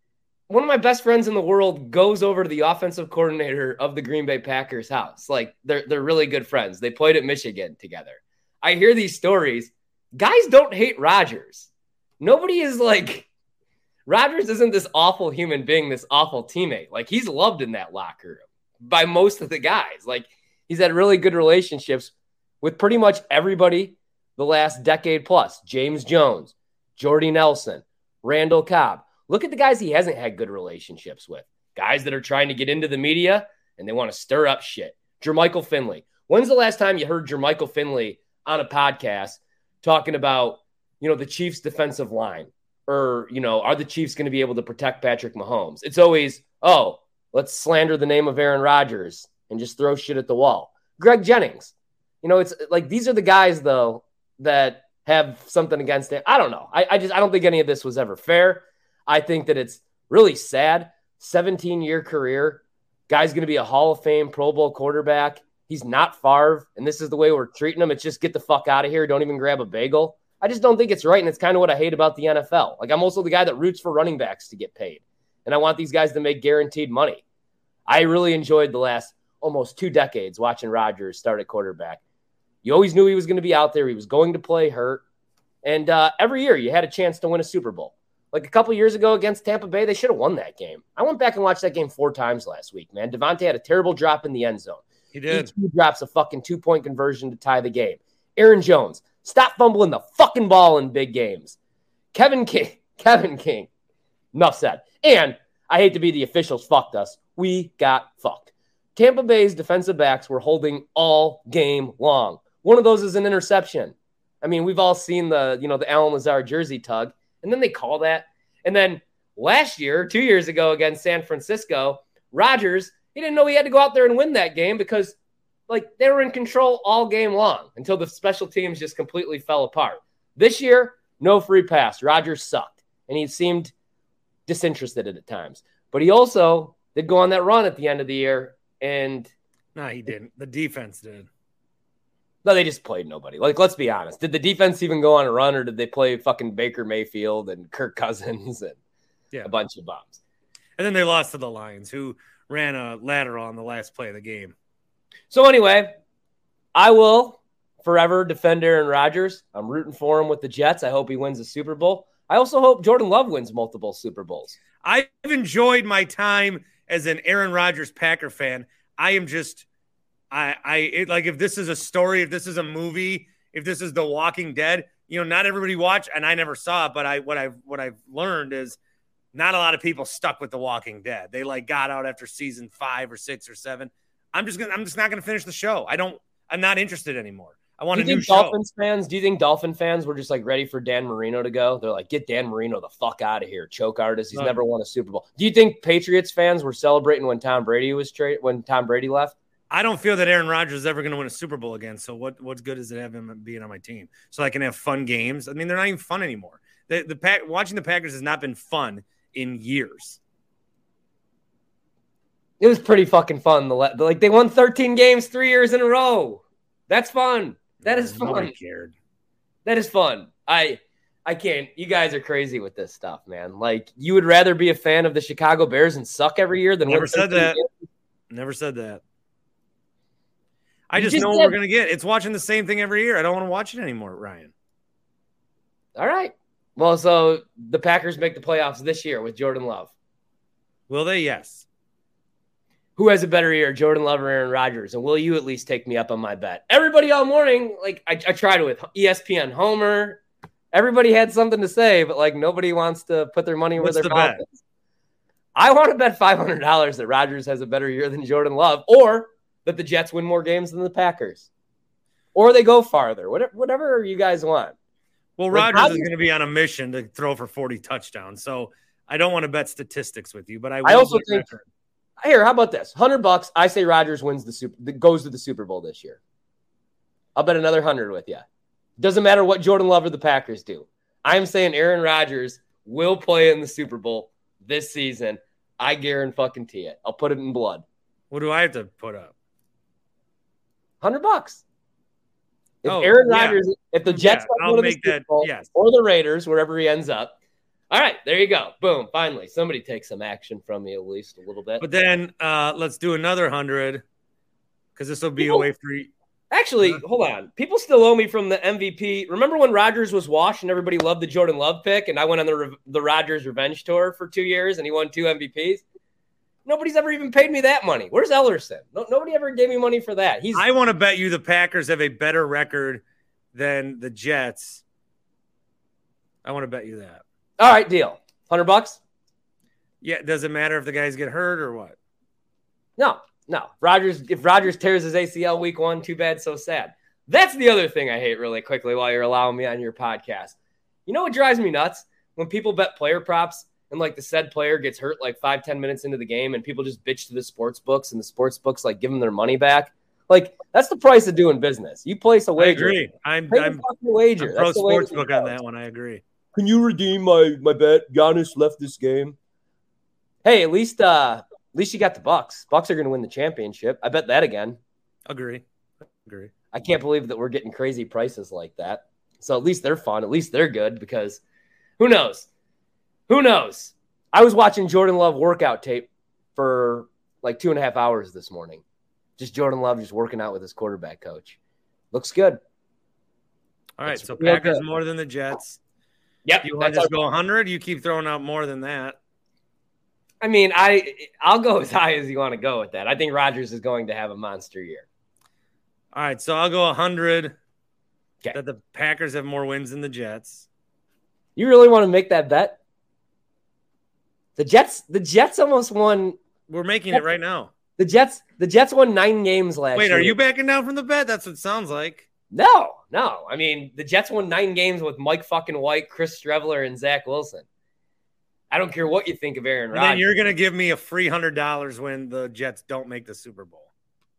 one of my best friends in the world goes over to the offensive coordinator of the Green Bay Packers house. Like they're, they're really good friends. They played at Michigan together. I hear these stories. Guys don't hate Rodgers. Nobody is like, Rodgers isn't this awful human being, this awful teammate. Like he's loved in that locker room by most of the guys. Like he's had really good relationships with pretty much everybody the last decade plus. James Jones, Jordy Nelson, Randall Cobb. Look at the guys he hasn't had good relationships with. Guys that are trying to get into the media and they want to stir up shit. Jermichael Finley. When's the last time you heard Jermichael Finley on a podcast talking about, you know, the Chiefs' defensive line? Or, you know, are the Chiefs going to be able to protect Patrick Mahomes? It's always, oh, let's slander the name of Aaron Rodgers and just throw shit at the wall. Greg Jennings. You know, it's like these are the guys, though, that have something against it. I don't know. I, I just I don't think any of this was ever fair. I think that it's really sad. seventeen-year career. Guy's going to be a Hall of Fame Pro Bowl quarterback. He's not Favre, and this is the way we're treating him. It's just get the fuck out of here. Don't even grab a bagel. I just don't think it's right, and it's kind of what I hate about the N F L. Like, I'm also the guy that roots for running backs to get paid, and I want these guys to make guaranteed money. I really enjoyed the last almost two decades watching Rodgers start at quarterback. You always knew he was going to be out there. He was going to play hurt, and uh, every year you had a chance to win a Super Bowl. Like a couple years ago against Tampa Bay, they should have won that game. I went back and watched that game four times last week, man. Devontae had a terrible drop in the end zone. He did. He drops a fucking two-point conversion to tie the game. Aaron Jones, stop fumbling the fucking ball in big games. Kevin King, Kevin King. Enough said. And I hate to be the officials fucked us. We got fucked. Tampa Bay's defensive backs were holding all game long. One of those is an interception. I mean, we've all seen the, you know, the Allen Lazard jersey tug. And then they call that. And then last year, two years ago against San Francisco, Rodgers, he didn't know he had to go out there and win that game because, like, they were in control all game long until the special teams just completely fell apart. This year, no free pass. Rodgers sucked. And he seemed disinterested at times. But he also did go on that run at the end of the year. And no, he didn't. The defense did. No, they just played nobody. Like, let's be honest. Did the defense even go on a run, or did they play fucking Baker Mayfield and Kirk Cousins and yeah. a bunch of bums? And then they lost to the Lions, who ran a lateral on the last play of the game. So anyway, I will forever defend Aaron Rodgers. I'm rooting for him with the Jets. I hope he wins a Super Bowl. I also hope Jordan Love wins multiple Super Bowls. I've enjoyed my time as an Aaron Rodgers Packer fan. I am just – I, I it, like if this is a story, if this is a movie, if this is The Walking Dead, you know, not everybody watched, and I never saw it, but I what I've what I've learned is not a lot of people stuck with The Walking Dead. They like got out after season five or six or seven. I'm just gonna I'm just not gonna finish the show. I don't I'm not interested anymore. I want do a you new think show. Dolphins fans, do you think Dolphin fans were just like ready for Dan Marino to go? They're like, get Dan Marino the fuck out of here. Choke artist. He's no. never won a Super Bowl. Do you think Patriots fans were celebrating when Tom Brady was tra- when Tom Brady left? I don't feel that Aaron Rodgers is ever going to win a Super Bowl again. So what, what's good is it have him being on my team so I can have fun games? I mean, they're not even fun anymore. The, the pack, watching the Packers has not been fun in years. It was pretty fucking fun. The like they won thirteen games three years in a row. That's fun. That is fun. Nobody cared. That is fun. I I can't. You guys are crazy with this stuff, man. Like you would rather be a fan of the Chicago Bears and suck every year than never win said that. Games? Never said that. I You just, just know said- what we're going to get. It's watching the same thing every year. I don't want to watch it anymore, Ryan. All right. Well, so the Packers make the playoffs this year with Jordan Love. Will they? Yes. Who has a better year, Jordan Love or Aaron Rodgers? And will you at least take me up on my bet? Everybody all morning, like I, I tried it with E S P N Homer. Everybody had something to say, but like nobody wants to put their money where What's their the mouth bet? is. I want to bet five hundred dollars that Rodgers has a better year than Jordan Love, or that the Jets win more games than the Packers, or they go farther. Whatever, whatever you guys want. Well, Like, Rodgers how is do you- going to be on a mission to throw for forty touchdowns. So I don't want to bet statistics with you, but I will I also bet think record. here. How about this? Hundred bucks. I say Rodgers wins the super. Goes to the Super Bowl this year. I'll bet another hundred with you. Doesn't matter what Jordan Love or the Packers do. I'm saying Aaron Rodgers will play in the Super Bowl this season. I guarantee it. I'll put it in blood. What do I have to put up? Hundred bucks. If Oh, Aaron yeah. Rodgers, if the Jets Yeah, don't I'll go to the make Super that- Bowl yes. or the Raiders, wherever he ends up, All right, there you go. Boom. Finally, somebody takes some action from me at least a little bit. But then uh, let's do another hundred because this will be People, a way for you. Actually, hold on. People still owe me from the M V P. Remember when Rodgers was washed and everybody loved the Jordan Love pick, and I went on the the Rodgers revenge tour for two years and he won two M V Ps? Nobody's ever even paid me that money. Where's Ellerson? No, nobody ever gave me money for that. He's. I want to bet you the Packers have a better record than the Jets. I want to bet you that. All right, deal. Hundred bucks. Yeah, does it matter if the guys get hurt or what? No, no. Rodgers, if Rodgers tears his A C L week one, too bad, so sad. That's the other thing I hate really quickly while you're allowing me on your podcast. You know what drives me nuts? When people bet player props and like the said player gets hurt like five, ten minutes into the game and people just bitch to the sports books and the sports books like give them their money back. Like that's the price of doing business. You place a wager. I agree. I'm, Pay I'm, a wager. I'm pro that's sports book on that one. I agree. Can you redeem my, my bet? Giannis left this game. Hey, at least uh, at least you got the Bucks. Bucks are going to win the championship. I bet that again. Agree. Agree. I can't believe that we're getting crazy prices like that. So at least they're fun. At least they're good because who knows? Who knows? I was watching Jordan Love workout tape for like two and a half hours this morning. Just Jordan Love just working out with his quarterback coach. Looks good. All right, Looks so real Packers good. more than the Jets. Yep. You want to just go one hundred? You keep throwing out more than that. I mean, I, I'll go as high as you want to go with that. I think Rodgers is going to have a monster year. All right, so I'll go one hundred. Okay. That the Packers have more wins than the Jets. You really want to make that bet? The Jets, the Jets almost won. We're making it right now. The Jets, the Jets won nine games last Wait, year. are you backing down from the bet? That's what it sounds like. No, no. I mean, the Jets won nine games with Mike fucking White, Chris Streveler, and Zach Wilson. I don't care what you think of Aaron And Rodgers. then you're going to give me a free one hundred dollars when the Jets don't make the Super Bowl.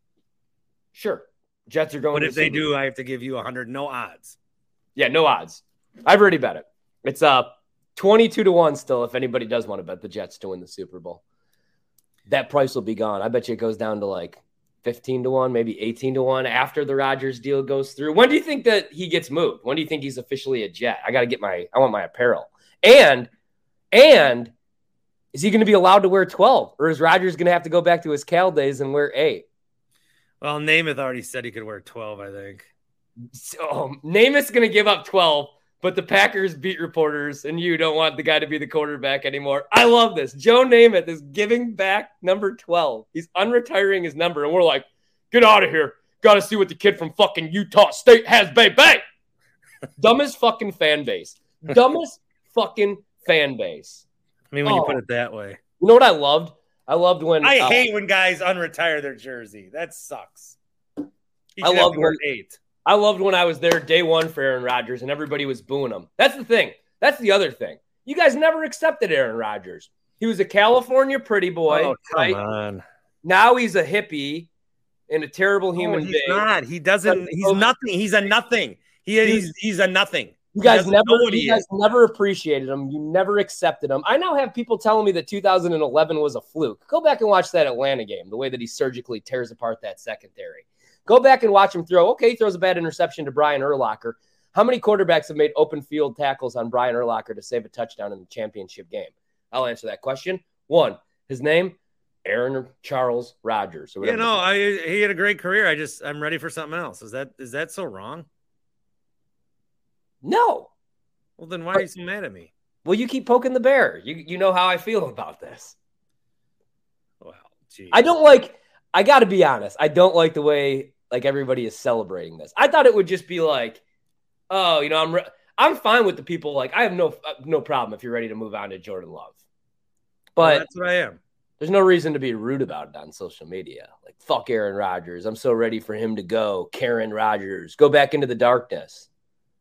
Sure. Jets are going But to if the they Super do, Bowl. I have to give you one hundred. No odds. Yeah, no odds. I've already bet it. It's uh twenty-two to one still if anybody does want to bet the Jets to win the Super Bowl. That price will be gone. I bet you it goes down to like fifteen to one, maybe eighteen to one after the Rodgers deal goes through. When do you think that he gets moved? When do you think he's officially a Jet? I got to get my – I want my apparel. And and is he going to be allowed to wear twelve? Or is Rodgers going to have to go back to his Cal days and wear eight? Well, Namath already said he could wear twelve, I think. So Namath's going to give up twelve, but the Packers beat reporters and you don't want the guy to be the quarterback anymore. I love this. Joe Namath is giving back number twelve. He's unretiring his number, and we're like, get out of here. Got to see what the kid from fucking Utah State has, baby. Dumbest fucking fan base. Dumbest fucking fan base. I mean, when Oh. you put it that way. You know what I loved? I loved when I uh, hate when guys unretire their jersey. That sucks. He I should have loved to wear when- eight. I loved when I was there day one for Aaron Rodgers and everybody was booing him. That's the thing. That's the other thing. You guys never accepted Aaron Rodgers. He was a California pretty boy. Oh, come right? on. Now he's a hippie and a terrible human no, he's being. not. He doesn't. He's nothing. He's a nothing. He, he's he's a nothing. You He guys doesn't never, know what he you guys is. never appreciated him. You never accepted him. I now have people telling me that two thousand eleven was a fluke. Go back and watch that Atlanta game, the way that he surgically tears apart that secondary. Go back and watch him throw. Okay, he throws a bad interception to Brian Urlacher. How many quarterbacks have made open field tackles on Brian Urlacher to save a touchdown in the championship game? I'll answer that question. One, his name, Aaron Charles Rodgers. Or Yeah, whatever. no, I he had a great career. I just I'm ready for something else. Is that is that so wrong? No. Well, then why are you so mad at me? Well, you keep poking the bear. You you know how I feel about this. Well, geez. I don't like, I got to be honest. I don't like the way like everybody is celebrating this. I thought it would just be like, oh, you know, I'm, re- I'm fine with the people. Like I have no, uh, no problem if you're ready to move on to Jordan Love, Well, but that's what I am. there's no reason to be rude about it on social media. Like fuck Aaron Rodgers. I'm so ready for him to go. Karen Rodgers, go back into the darkness.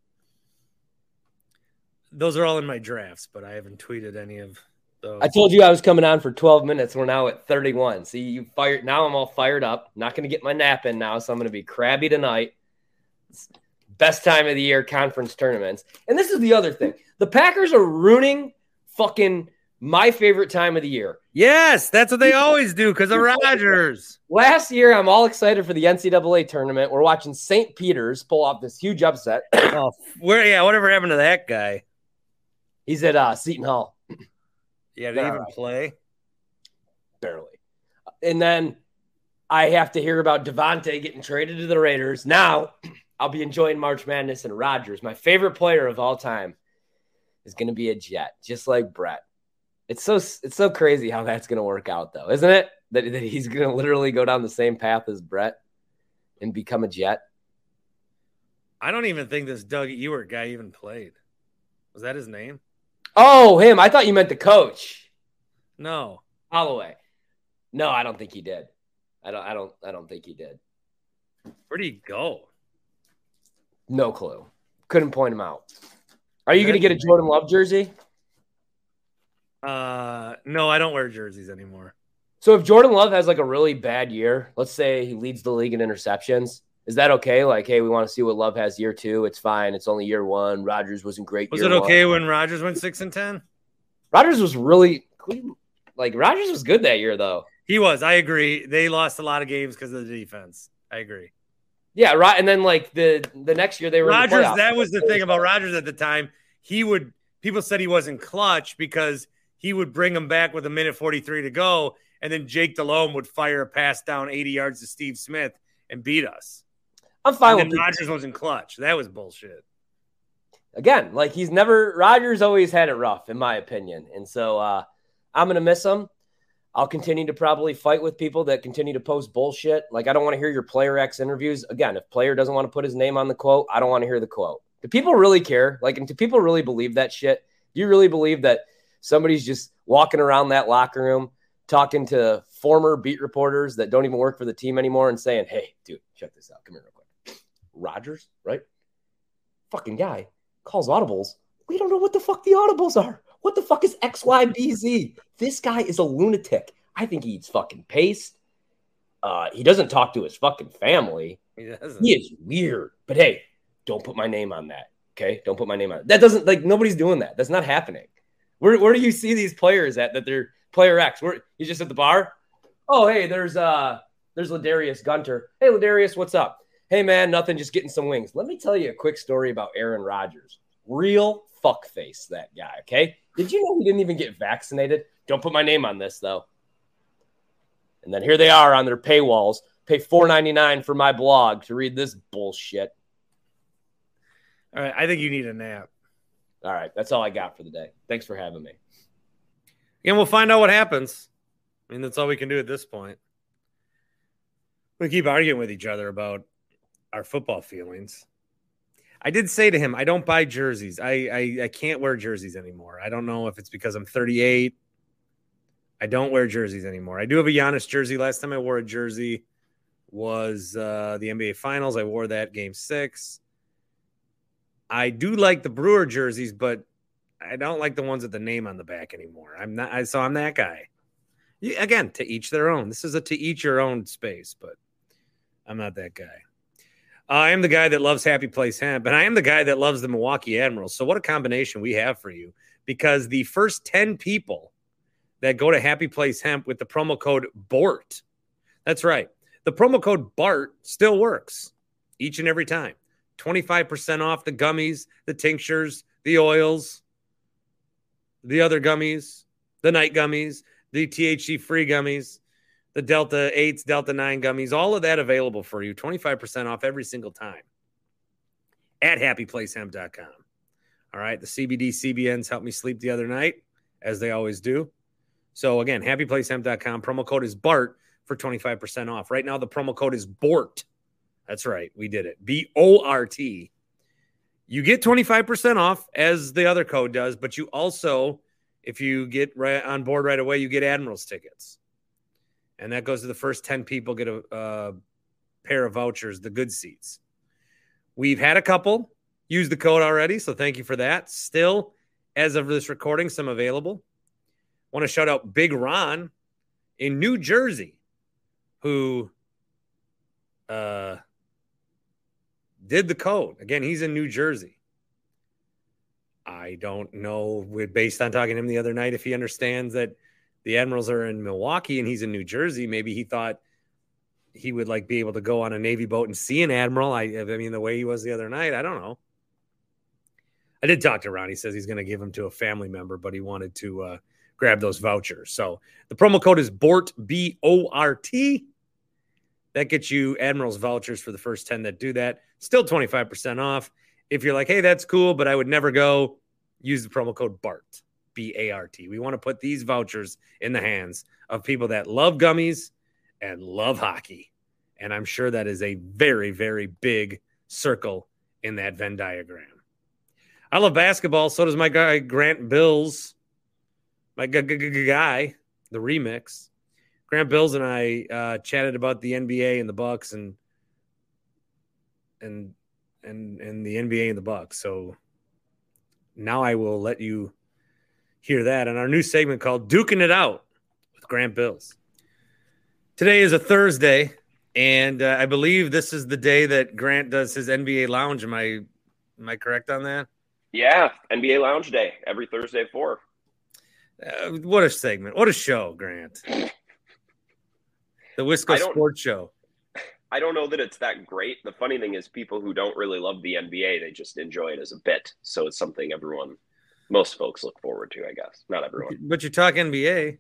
Those are all in my drafts, but I haven't tweeted any of those. I told you I was coming on for twelve minutes. We're now at thirty-one. See, you fired. Now I'm all fired up. Not going to get my nap in now, so I'm going to be crabby tonight. It's best time of the year, conference tournaments. And this is the other thing. The Packers are ruining fucking my favorite time of the year. Yes, that's what they always do because of Rodgers. Last year, I'm all excited for the N C double A tournament. We're watching Saint Peter's pull off this huge upset. Oh, where? Yeah, whatever happened to that guy? He's at uh, Seton Hall. Yeah, did he even right. play? Barely. And then I have to hear about Devontae getting traded to the Raiders. Now I'll be enjoying March Madness and Rodgers. My favorite player of all time is going to be a Jet, just like Brett. It's so it's so crazy how that's going to work out, though, isn't it? That, that he's going to literally go down the same path as Brett and become a Jet. I don't even think this Doug Ewert guy even played. Was that his name? Oh, him. I thought you meant the coach. No. Holloway. No, I don't think he did. I don't I don't I don't think he did. Where'd he go? No clue. Couldn't point him out. Are you going to get a Jordan Love jersey? Uh, no, I don't wear jerseys anymore. So if Jordan Love has like a really bad year, let's say he leads the league in interceptions, is that okay? Like, hey, we want to see what Love has year two. It's fine. It's only year one. Rodgers wasn't great. Was year it okay one. when Rodgers went six and ten? Rodgers was really like Rodgers was good that year, though. He was. I agree. They lost a lot of games because of the defense. I agree. Yeah, right. And then like the the next year they were Rodgers. In the playoffs. That was the thing about Rodgers at the time. He would. People said he wasn't clutch because he would bring them back with a minute forty-three to go, and then Jake Delhomme would fire a pass down eighty yards to Steve Smith and beat us. I'm fine and with Rodgers wasn't clutch. That was bullshit. Again, like he's never Rodgers always had it rough, in my opinion. And so uh, I'm gonna miss him. I'll continue to probably fight with people that continue to post bullshit. Like I don't want to hear your Player X interviews. Again, if player doesn't want to put his name on the quote, I don't want to hear the quote. Do people really care? Like, and do people really believe that shit? Do you really believe that somebody's just walking around that locker room talking to former beat reporters that don't even work for the team anymore and saying, hey, dude, check this out. Come here real quick. Rodgers, right? Fucking guy calls audibles. We don't know what the fuck the audibles are. What the fuck is X Y B Z? This guy is a lunatic. I think he eats fucking paste. Uh, he doesn't talk to his fucking family. He doesn't. He is weird. But hey, don't put my name on that. Okay? Don't put my name on it. That doesn't, like, nobody's doing that. That's not happening. Where where do you see these players at that they're Player X? Where he's just at the bar? Oh, hey, there's uh there's Ladarius Gunter. Hey, Ladarius, what's up? Hey, man, nothing, just getting some wings. Let me tell you a quick story about Aaron Rodgers. Real fuckface, that guy, okay? Did you know he didn't even get vaccinated? Don't put my name on this, though. And then here they are on their paywalls. Pay four ninety-nine for my blog to read this bullshit. All right, I think you need a nap. All right, that's all I got for the day. Thanks for having me. And we'll find out what happens. I mean, that's all we can do at this point. We keep arguing with each other about our football feelings. I did say to him, I don't buy jerseys. I, I I can't wear jerseys anymore. I don't know if it's because I'm thirty-eight. I don't wear jerseys anymore. I do have a Giannis jersey. Last time I wore a jersey was uh, the N B A Finals. I wore that game six. I do like the Brewer jerseys, but I don't like the ones with the name on the back anymore. I'm not. I, so I'm that guy. Yeah, again, to each their own. This is a to each your own space, but I'm not that guy. I am the guy that loves Happy Place Hemp, and I am the guy that loves the Milwaukee Admirals. So what a combination we have for you, because the first ten people that go to Happy Place Hemp with the promo code BORT, that's right, the promo code BART still works each and every time. twenty-five percent off the gummies, the tinctures, the oils, the other gummies, the night gummies, the T H C-free gummies, the Delta eights, Delta nine gummies, all of that available for you. twenty-five percent off every single time at happy place hemp dot com. All right, the C B D C B Ns helped me sleep the other night, as they always do. So, again, happy place hemp dot com. Promo code is BART for twenty-five percent off. Right now, the promo code is BORT. That's right. We did it. B O R T. You get twenty-five percent off, as the other code does, but you also, if you get right on board right away, you get Admirals tickets. And that goes to the first ten people get a, a pair of vouchers, the good seats. We've had a couple use the code already, so thank you for that. Still, as of this recording, some available. Want to shout out Big Ron in New Jersey, who uh, did the code. Again, he's in New Jersey. I don't know, based on talking to him the other night, if he understands that the Admirals are in Milwaukee and he's in New Jersey. Maybe he thought he would like be able to go on a Navy boat and see an Admiral. I, I mean, the way he was the other night, I don't know. I did talk to Ron. He says he's going to give them to a family member, but he wanted to uh, grab those vouchers. So the promo code is B O R T, B O R T. That gets you Admiral's vouchers for the first ten that do that. Still twenty-five percent off. If you're like, hey, that's cool, but I would never go, use the promo code B A R T, B A R T. We want to put these vouchers in the hands of people that love gummies and love hockey. And I'm sure that is a very, very big circle in that Venn diagram. I love basketball. So does my guy, Grant Bills, my g- g- g- guy, the remix. Grant Bills and I uh, chatted about the N B A and the Bucks and and and and the N B A and the Bucks. So now I will let you hear that on our new segment called Duking It Out with Grant Bills. Today is a Thursday, and uh, I believe this is the day that Grant does his N B A Lounge. Am I am I correct on that? Yeah, N B A Lounge Day every Thursday at four. Uh, what a segment! What a show, Grant. The Wisco Sports Show. I don't know that it's that great. The funny thing is people who don't really love the N B A, they just enjoy it as a bit. So it's something everyone, most folks look forward to, I guess. Not everyone. But you talk N B A.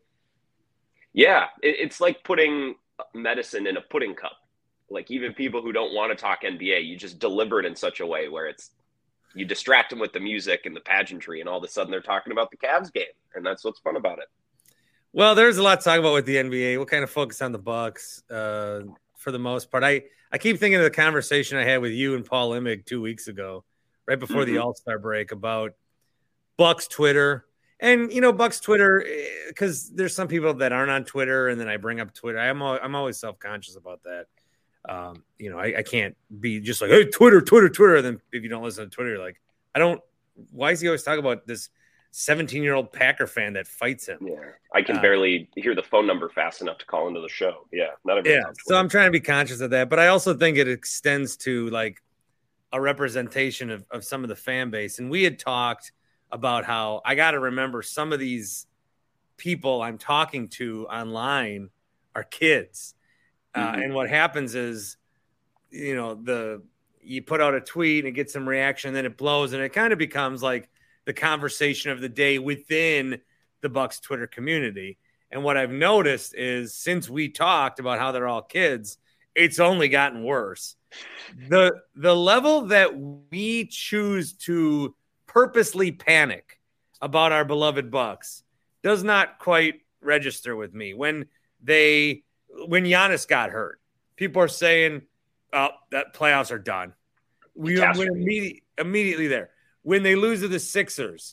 Yeah, it, it's like putting medicine in a pudding cup. Like even people who don't want to talk N B A, you just deliver it in such a way where it's, you distract them with the music and the pageantry, and all of a sudden they're talking about the Cavs game. And that's what's fun about it. Well, there's a lot to talk about with the N B A. We'll kind of focus on the Bucks uh, for the most part. I, I keep thinking of the conversation I had with you and Paul Imig two weeks ago, right before mm-hmm. the All-Star break, about Bucks Twitter. And, you know, Bucks Twitter, because there's some people that aren't on Twitter, and then I bring up Twitter. I'm, I'm always self-conscious about that. Um, you know, I, I can't be just like, hey, Twitter, Twitter, Twitter. And then if you don't listen to Twitter, you're like, I don't – why is he always talking about this seventeen-year-old Packer fan that fights him? Yeah, I can uh, barely hear the phone number fast enough to call into the show. Yeah, not everyone. Yeah, so I'm trying to be conscious of that. But I also think it extends to, like, a representation of, of some of the fan base. And we had talked about how I got to remember some of these people I'm talking to online are kids. Uh, mm-hmm. And what happens is, you know, the you put out a tweet and it gets some reaction, then it blows, and it kind of becomes like the conversation of the day within the Bucks Twitter community. And what I've noticed is since we talked about how they're all kids, it's only gotten worse. The the level that we choose to purposely panic about our beloved Bucks does not quite register with me. When they when Giannis got hurt, people are saying, "Oh, that playoffs are done." We went immediately immediately there. When they lose to the Sixers,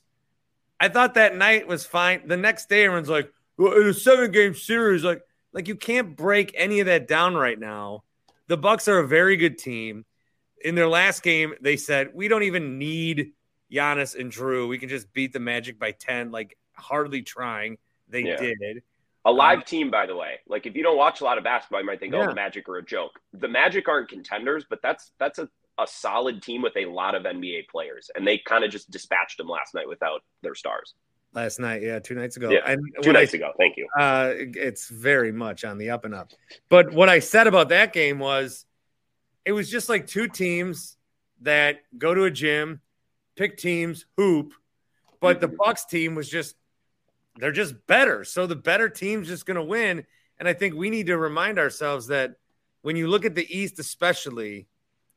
I thought that night was fine. The next day, everyone's like, well, in a seven-game series, like, like you can't break any of that down right now. The Bucks are a very good team. In their last game, they said, we don't even need Giannis and Drew. We can just beat the Magic by ten, like hardly trying. They yeah. did. A live um, team, by the way. Like, if you don't watch a lot of basketball, you might think, yeah. oh, the Magic are a joke. The Magic aren't contenders, but that's that's a a solid team with a lot of N B A players, and they kind of just dispatched them last night without their stars. Last night, yeah, two nights ago. Yeah, and two nights I, ago. Thank you. Uh, it's very much on the up and up. But what I said about that game was, it was just like two teams that go to a gym, pick teams, hoop, but the Bucks team was just they're just better. So the better team's just going to win. And I think we need to remind ourselves that when you look at the East, especially,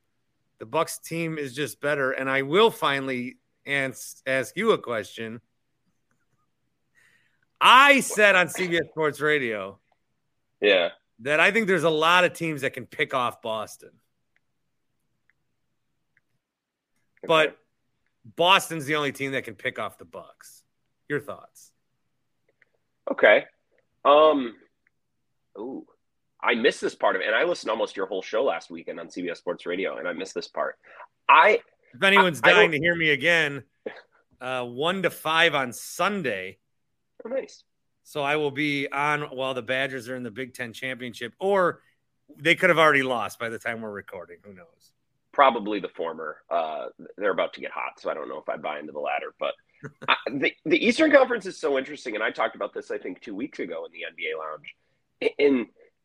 the Bucks team is just better. And I will finally ans- ask you a question. I said on C B S Sports Radio yeah, that I think there's a lot of teams that can pick off Boston. Okay. But Boston's the only team that can pick off the Bucks. Your thoughts? Okay. Um, ooh. I missed this part of it, and I listened to almost your whole show last weekend on C B S Sports Radio, and I missed this part. I if anyone's I, dying I to hear me again, uh, one to five on Sunday. Oh, nice. So I will be on while the Badgers are in the Big Ten Championship, or they could have already lost by the time we're recording. Who knows? Probably the former. Uh, they're about to get hot, so I don't know if I buy into the latter. But I, the the Eastern Conference is so interesting, and I talked about this I think two weeks ago in the N B A Lounge. In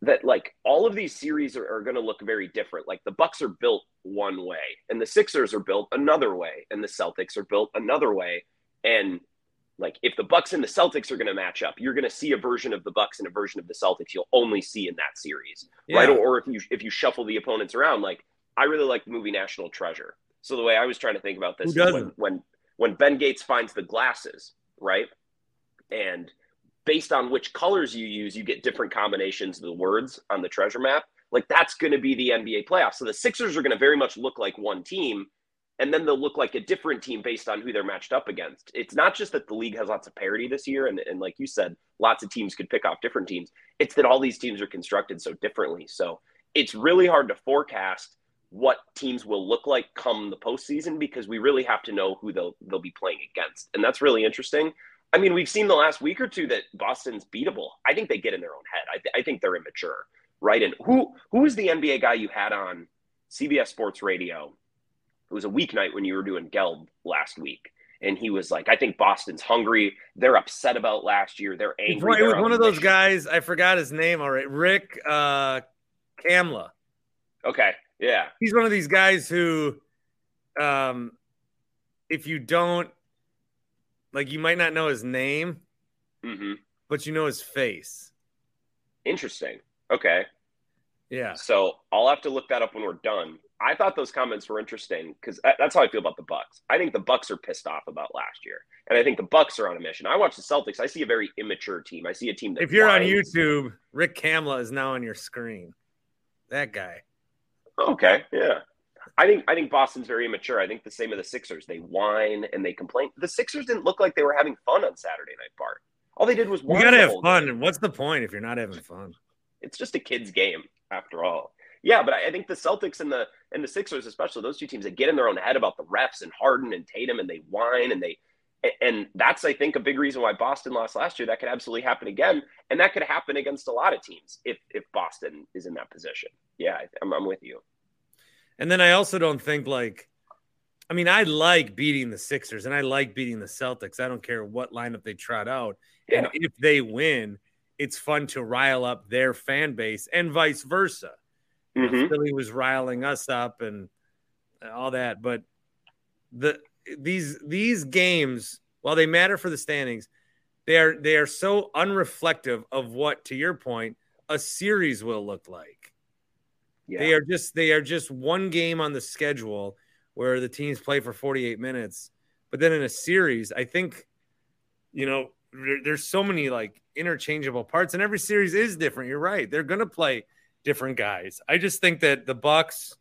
that like all of these series are, are going to look very different. Like the Bucks are built one way and the Sixers are built another way and the Celtics are built another way. And like if the Bucks and the Celtics are going to match up, you're going to see a version of the Bucks and a version of the Celtics you'll only see in that series, yeah. right? Or, or if you if you shuffle the opponents around, like I really like the movie National Treasure. So the way I was trying to think about this is when, when when Ben Gates finds the glasses, right? And based on which colors you use, you get different combinations of the words on the treasure map. Like that's going to be the N B A playoffs. So the Sixers are going to very much look like one team, and then they'll look like a different team based on who they're matched up against. It's not just that the league has lots of parity this year, and, and like you said, lots of teams could pick off different teams. It's that all these teams are constructed so differently. So it's really hard to forecast what teams will look like come the postseason because we really have to know who they'll they'll be playing against. And that's really interesting. I mean, we've seen the last week or two that Boston's beatable. I think they get in their own head. I, th- I think they're immature, right? And who who is the N B A guy you had on C B S Sports Radio? It was a weeknight when you were doing Gelb last week. And he was like, I think Boston's hungry. They're upset about last year. They're angry. It was one of those guys. I forgot his name already. Rick uh, Kamla. Okay, yeah. He's one of these guys who, um, if you don't, like, you might not know his name, mm-hmm. but you know his face. Interesting. Okay. Yeah. So I'll have to look that up when we're done. I thought those comments were interesting because that's how I feel about the Bucks. I think the Bucks are pissed off about last year, and I think the Bucks are on a mission. I watch the Celtics. I see a very immature team. I see a team that. If you're whines. on YouTube, Rick Kamla is now on your screen. That guy. Okay. Yeah. I think I think Boston's very immature. I think the same of the Sixers. They whine and they complain. The Sixers didn't look like they were having fun on Saturday night, Bart. All they did was whine. You gotta have fun. Game. And what's the point if you're not having fun? It's just a kid's game, after all. Yeah, but I think the Celtics and the and the Sixers, especially those two teams, that get in their own head about the refs and Harden and Tatum, and they whine and they and that's I think a big reason why Boston lost last year. That could absolutely happen again, and that could happen against a lot of teams if if Boston is in that position. Yeah, I'm, I'm with you. And then I also don't think like, I mean, I like beating the Sixers and I like beating the Celtics. I don't care what lineup they trot out. Yeah. And if they win, it's fun to rile up their fan base and vice versa. Mm-hmm. You know, Philly was riling us up and all that. But the these these games, while they matter for the standings, they are they are so unreflective of what, to your point, a series will look like. Yeah. They are just they are just one game on the schedule where the teams play for forty-eight minutes. But then in a series, I think, you know, there, there's so many like interchangeable parts, and every series is different. You're right. They're going to play different guys. I just think that the Bucks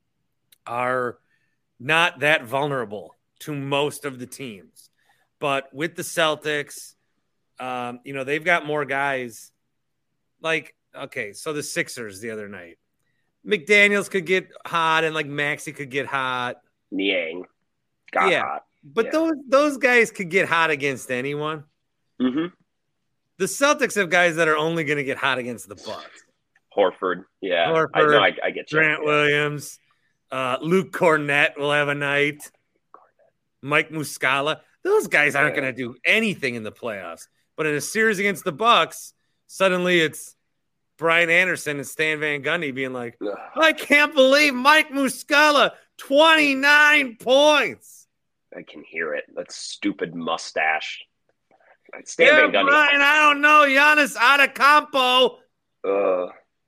are not that vulnerable to most of the teams. But with the Celtics, um, you know, they've got more guys. Like, okay, so the Sixers the other night. McDaniels could get hot and like Maxey could get hot. Niang got yeah. hot. But yeah. those those guys could get hot against anyone. Mm-hmm. The Celtics have guys that are only going to get hot against the Bucks. Horford, yeah. Horford, I know, I, I get you. Grant yeah. Williams, uh, Luke Cornett will have a night. Mike Muscala. Those guys aren't yeah. going to do anything in the playoffs. But in a series against the Bucks, suddenly it's Brian Anderson and Stan Van Gundy being like, I can't believe Mike Muscala, twenty-nine points. I can hear it. That stupid mustache. Stan yeah, Van Gundy. Brian, I don't know. Giannis Antetokounmpo. Uh,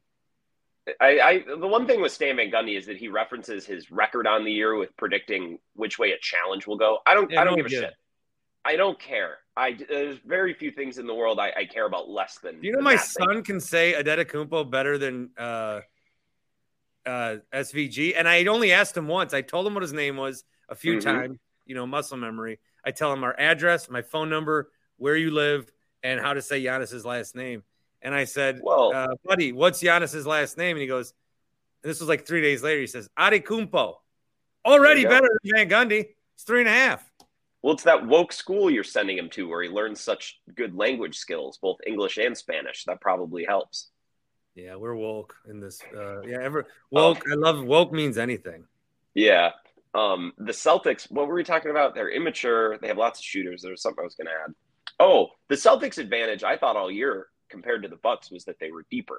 I, I, the one thing with Stan Van Gundy is that he references his record on the year with predicting which way a challenge will go. I don't, Yeah, I don't no give a good. shit. I don't care. I, there's very few things in the world I, I care about less than. Do you know than my that son thing. can say Antetokounmpo better than uh, uh, S V G? And I had only asked him once. I told him what his name was a few Mhm. times, you know, muscle memory. I tell him our address, my phone number, where you live, and how to say Giannis's last name. And I said, Well- uh, buddy, what's Giannis's last name? And he goes, and this was like three days later, he says, Antetokounmpo. Already There you better than Van Gundy. It's three and a half. Well, it's that woke school you're sending him to where he learns such good language skills, both English and Spanish. That probably helps. Yeah, we're woke in this. Uh, yeah, ever woke. Oh. I love woke means anything. Yeah. Um, the Celtics, what were we talking about? They're immature. They have lots of shooters. There was something I was going to add. Oh, the Celtics' advantage, I thought all year compared to the Bucks was that they were deeper.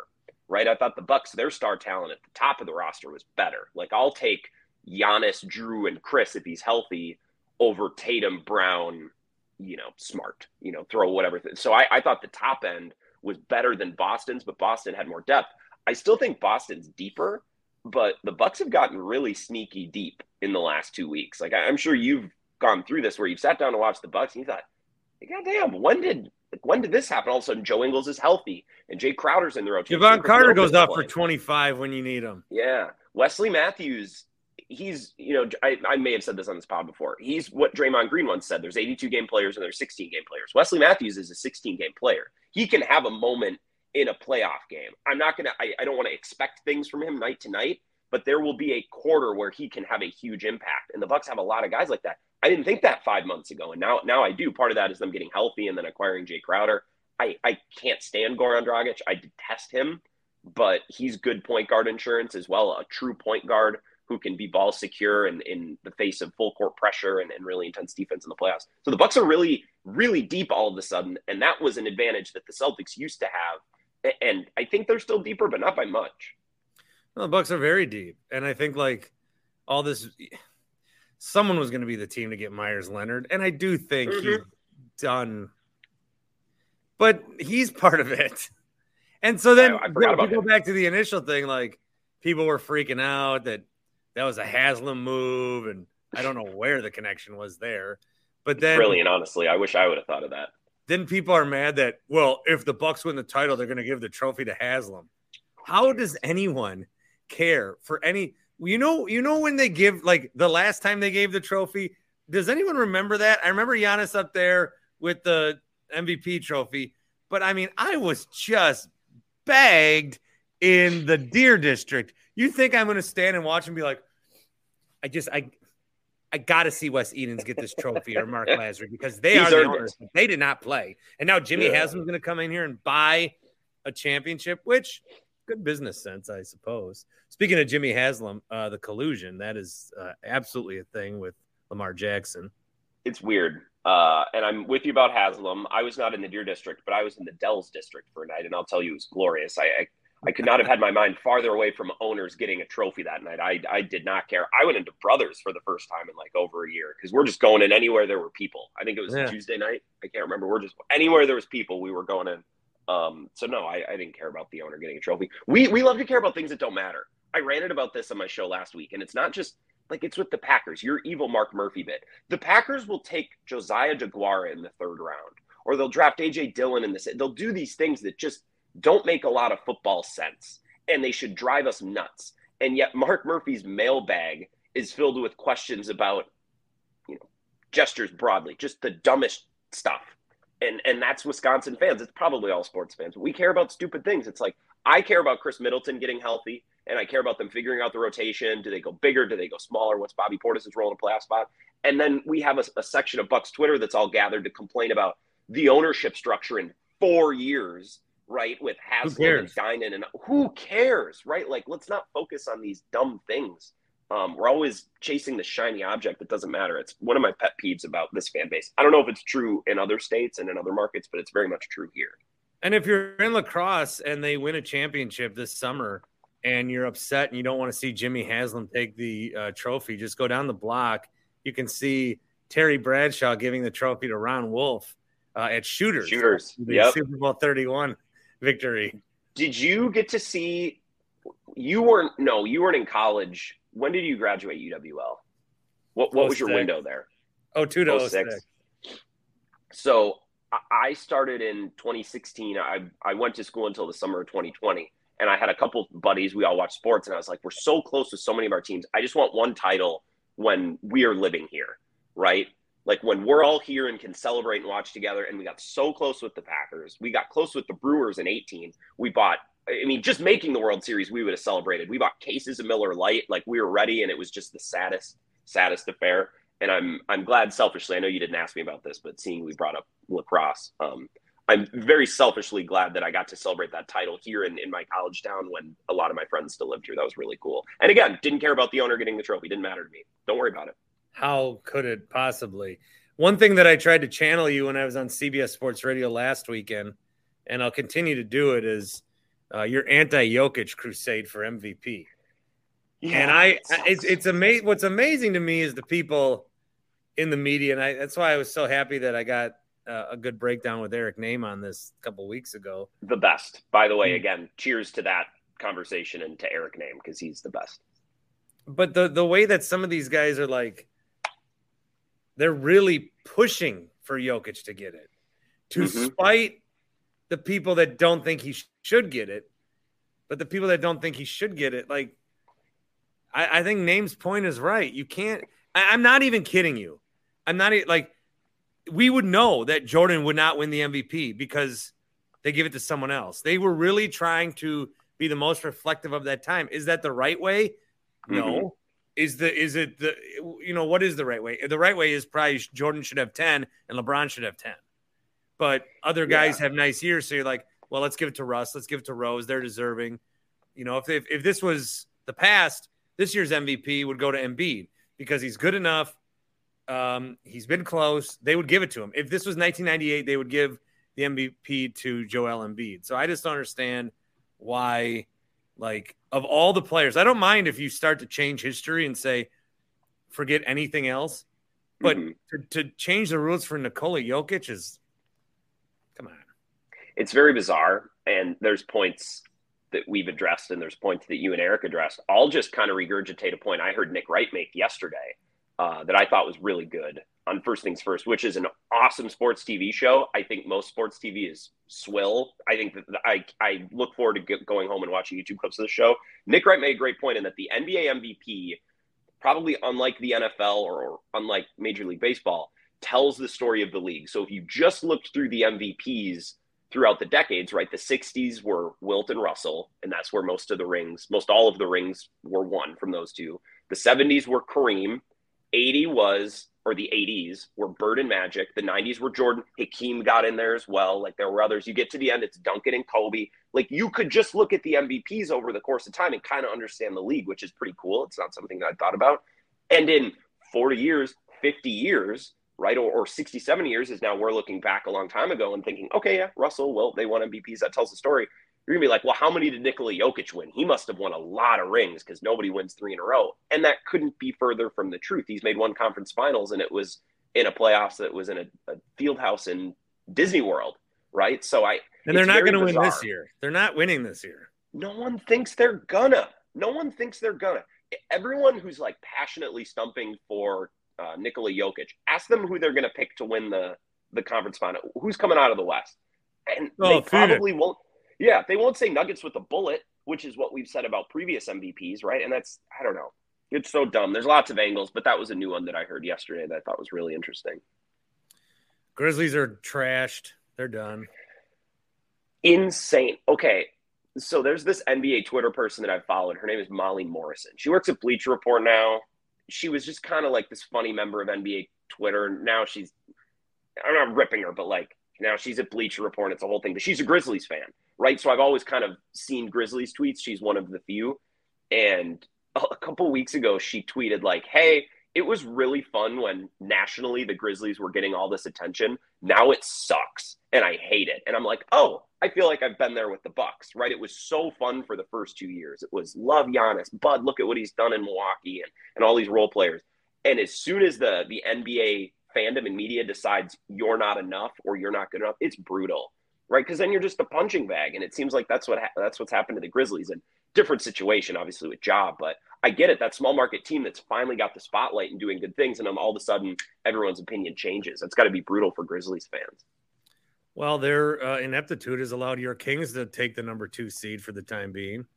right? I thought the Bucks, their star talent at the top of the roster was better. Like, I'll take Giannis, Drew, and Chris if he's healthy over Tatum, Brown, you know, Smart, you know, throw whatever. Th- so I, I thought the top end was better than Boston's, but Boston had more depth. I still think Boston's deeper, but the Bucks have gotten really sneaky deep in the last two weeks. Like, I'm sure you've gone through this where you've sat down to watch the Bucks and you thought, God damn, when did when did this happen? All of a sudden, Joe Ingles is healthy and Jay Crowder's in the rotation. Javon Carter goes off for twenty-five when you need him. Yeah. Wesley Matthews, he's, you know, I, I may have said this on this pod before. He's what Draymond Green once said. There's eighty-two game players and there's sixteen game players. Wesley Matthews is a sixteen game player. He can have a moment in a playoff game. I'm not going to, I don't want to expect things from him night to night, but there will be a quarter where he can have a huge impact. And the Bucks have a lot of guys like that. I didn't think that five months ago. And now, now I do. Part of that is them getting healthy and then acquiring Jay Crowder. I, I can't stand Goran Dragic. I detest him, but he's good point guard insurance as well. A true point guard who can be ball secure and in the face of full court pressure and, and really intense defense in the playoffs. So the Bucks are really, really deep all of a sudden. And that was an advantage that the Celtics used to have. And I think they're still deeper, but not by much. Well, the Bucks are very deep. And I think like all this, someone was going to be the team to get Myers Leonard. And I do think mm-hmm. he's done, but he's part of it. And so then I, I go, to go back to the initial thing, like people were freaking out that that was a Haslam move. And I don't know where the connection was there, but then brilliant. Honestly, I wish I would have thought of that. Then people are mad that, well, if the Bucks win the title, they're going to give the trophy to Haslam. How does anyone care for any, you know, you know, when they give, like the last time they gave the trophy, does anyone remember that? I remember Giannis up there with the M V P trophy, but I mean, I was just bagged in the Deer District. You think I'm going to stand and watch and be like, I just, I, I got to see Wes Edens get this trophy or Mark Lazary because they He's are the owners. It. They did not play. And now Jimmy yeah. Haslam's going to come in here and buy a championship, which good business sense, I suppose. Speaking of Jimmy Haslam, uh, the collusion, that is uh, absolutely a thing with Lamar Jackson. It's weird. Uh, and I'm with you about Haslam. I was not in the Deer District, but I was in the Dells District for a night, and I'll tell you, it was glorious. I, I I could not have had my mind farther away from owners getting a trophy that night. I I did not care. I went into Brothers for the first time in like over a year because we're just going in anywhere there were people. I think it was yeah. a Tuesday night. I can't remember. We're just anywhere there was people, we were going in. Um, so no, I, I didn't care about the owner getting a trophy. We we love to care about things that don't matter. I ranted about this on my show last week, and it's not just like it's with the Packers. Your evil Mark Murphy bit. The Packers will take Josiah Jaguara in the third round, or they'll draft A J Dillon in this. They'll do these things that just don't make a lot of football sense, and they should drive us nuts. And yet Mark Murphy's mailbag is filled with questions about, you know, gestures broadly, just the dumbest stuff. And and that's Wisconsin fans. It's probably all sports fans. We care about stupid things. It's like, I care about Chris Middleton getting healthy, and I care about them figuring out the rotation. Do they go bigger? Do they go smaller? What's Bobby Portis' role in a playoff spot? And then we have a, a section of Bucks Twitter that's all gathered to complain about the ownership structure in four years, right? With Haslam and Dinan, and who cares, right? Like, let's not focus on these dumb things. Um, we're always chasing the shiny object that doesn't matter. It's one of my pet peeves about this fan base. I don't know if it's true in other states and in other markets, but it's very much true here. And if you're in lacrosse and they win a championship this summer and you're upset and you don't want to see Jimmy Haslam take the uh, trophy, just go down the block. You can see Terry Bradshaw giving the trophy to Ron Wolf uh, at Shooters. Shooters, the yep. Super Bowl thirty-one victory. Did you get to see – you weren't – no, you weren't in college. When did you graduate U W L? What what was your window there? Oh, two to oh six. So I started in twenty sixteen. I, I went to school until the summer of twenty twenty. And I had a couple buddies. We all watched sports. And I was like, we're so close with so many of our teams. I just want one title when we are living here, right? Like when we're all here and can celebrate and watch together. And we got so close with the Packers. We got close with the Brewers in eighteen. We bought – I mean, just making the World Series, we would have celebrated. We bought cases of Miller Lite, like we were ready, and it was just the saddest, saddest affair. And I'm I'm glad selfishly, I know you didn't ask me about this, but seeing we brought up lacrosse, um, I'm very selfishly glad that I got to celebrate that title here in, in my college town when a lot of my friends still lived here. That was really cool. And again, didn't care about the owner getting the trophy. Didn't matter to me. Don't worry about it. How could it possibly? One thing that I tried to channel you when I was on C B S Sports Radio last weekend, and I'll continue to do it, is uh, your anti-Jokic crusade for M V P. Yeah, and I, it it's sucks. it's amazing. What's amazing to me is the people in the media, and I, that's why I was so happy that I got uh, a good breakdown with Eric Name on this a couple weeks ago. The best, by the way. Mm. Again, cheers to that conversation and to Eric Name because he's the best. But the the way that some of these guys are like, they're really pushing for Jokic to get it, to Mhm. spite the people that don't think he sh- should get it. But the people that don't think he should get it, like, I, I think Name's point is right. You can't. I, I'm not even kidding you. I'm not e- like we would know that Jordan would not win the M V P because they give it to someone else. They were really trying to be the most reflective of that time. Is that the right way? No. Mm-hmm. Is the is it the you know what is the right way? The right way is probably Jordan should have ten and LeBron should have ten. But other guys Yeah. have nice years, so you're like, well, let's give it to Russ, let's give it to Rose. They're deserving. You know, if if, if this was the past, this year's M V P would go to Embiid because he's good enough. Um, he's been close. They would give it to him. If this was nineteen ninety-eight, they would give the M V P to Joel Embiid. So I just don't understand why, like, of all the players, I don't mind if you start to change history and say, forget anything else. But Mhm. to, to change the rules for Nikola Jokic is, come on. It's very bizarre, and there's points that we've addressed, and there's points that you and Eric addressed. I'll just kind of regurgitate a point I heard Nick Wright make yesterday uh, that I thought was really good on First Things First, which is an awesome sports T V show. I think most sports T V is swill. I think that I, I look forward to get, going home and watching YouTube clips of the show. Nick Wright made a great point in that the N B A M V P, probably unlike the N F L or, or unlike Major League Baseball, tells the story of the league. So if you just looked through the M V Ps throughout the decades, right, the sixties were Wilt and Russell, and that's where most of the rings, most all of the rings were won from those two. The seventies were Kareem. eighty was, or the eighties were Bird and Magic. The nineties were Jordan. Hakeem got in there as well. Like, there were others. You get to the end, it's Duncan and Kobe. Like, you could just look at the M V Ps over the course of time and kind of understand the league, which is pretty cool. It's not something that I thought about. And in forty years, fifty years, right, or, or sixty-seven years is now we're looking back a long time ago and thinking, okay, yeah, Russell, well, they won M V Ps. That tells the story. You're going to be like, well, how many did Nikola Jokic win? He must have won a lot of rings because nobody wins three in a row. And that couldn't be further from the truth. He's made one conference finals, and it was in a playoffs that was in a, a field house in Disney World, right? So I And they're it's not very going to win bizarre. this year. They're not winning this year. No one thinks they're gonna. No one thinks they're gonna. Everyone who's like passionately stumping for uh, Nikola Jokic, ask them who they're going to pick to win the, the conference final. Who's coming out of the West? And Oh, they Phoenix. probably won't. Yeah, they won't say Nuggets with a bullet, which is what we've said about previous M V Ps, right? And that's, I don't know. It's so dumb. There's lots of angles, but that was a new one that I heard yesterday that I thought was really interesting. Grizzlies are trashed. They're done. Insane. Okay, so there's this N B A Twitter person that I've followed. Her name is Molly Morrison. She works at Bleacher Report now. She was just kind of like this funny member of N B A Twitter. Now she's, I'm not ripping her, but like now she's at Bleacher Report. It's a whole thing. But she's a Grizzlies fan, right? So I've always kind of seen Grizzlies tweets. She's one of the few. And a couple weeks ago, she tweeted like, hey, it was really fun when nationally the Grizzlies were getting all this attention. Now it sucks and I hate it. And I'm like, oh, I feel like I've been there with the Bucks, right? It was so fun for the first two years. It was love Giannis, Bud, look at what he's done in Milwaukee and, and all these role players. And as soon as the, the N B A fandom and media decides you're not enough or you're not good enough, it's brutal, right? Because then you're just a punching bag. And it seems like that's what ha- that's what's happened to the Grizzlies. And different situation, obviously, with Ja, but I get it. That small market team that's finally got the spotlight and doing good things, and then all of a sudden, everyone's opinion changes. That's got to be brutal for Grizzlies fans. Well, their uh, ineptitude has allowed your Kings to take the number two seed for the time being.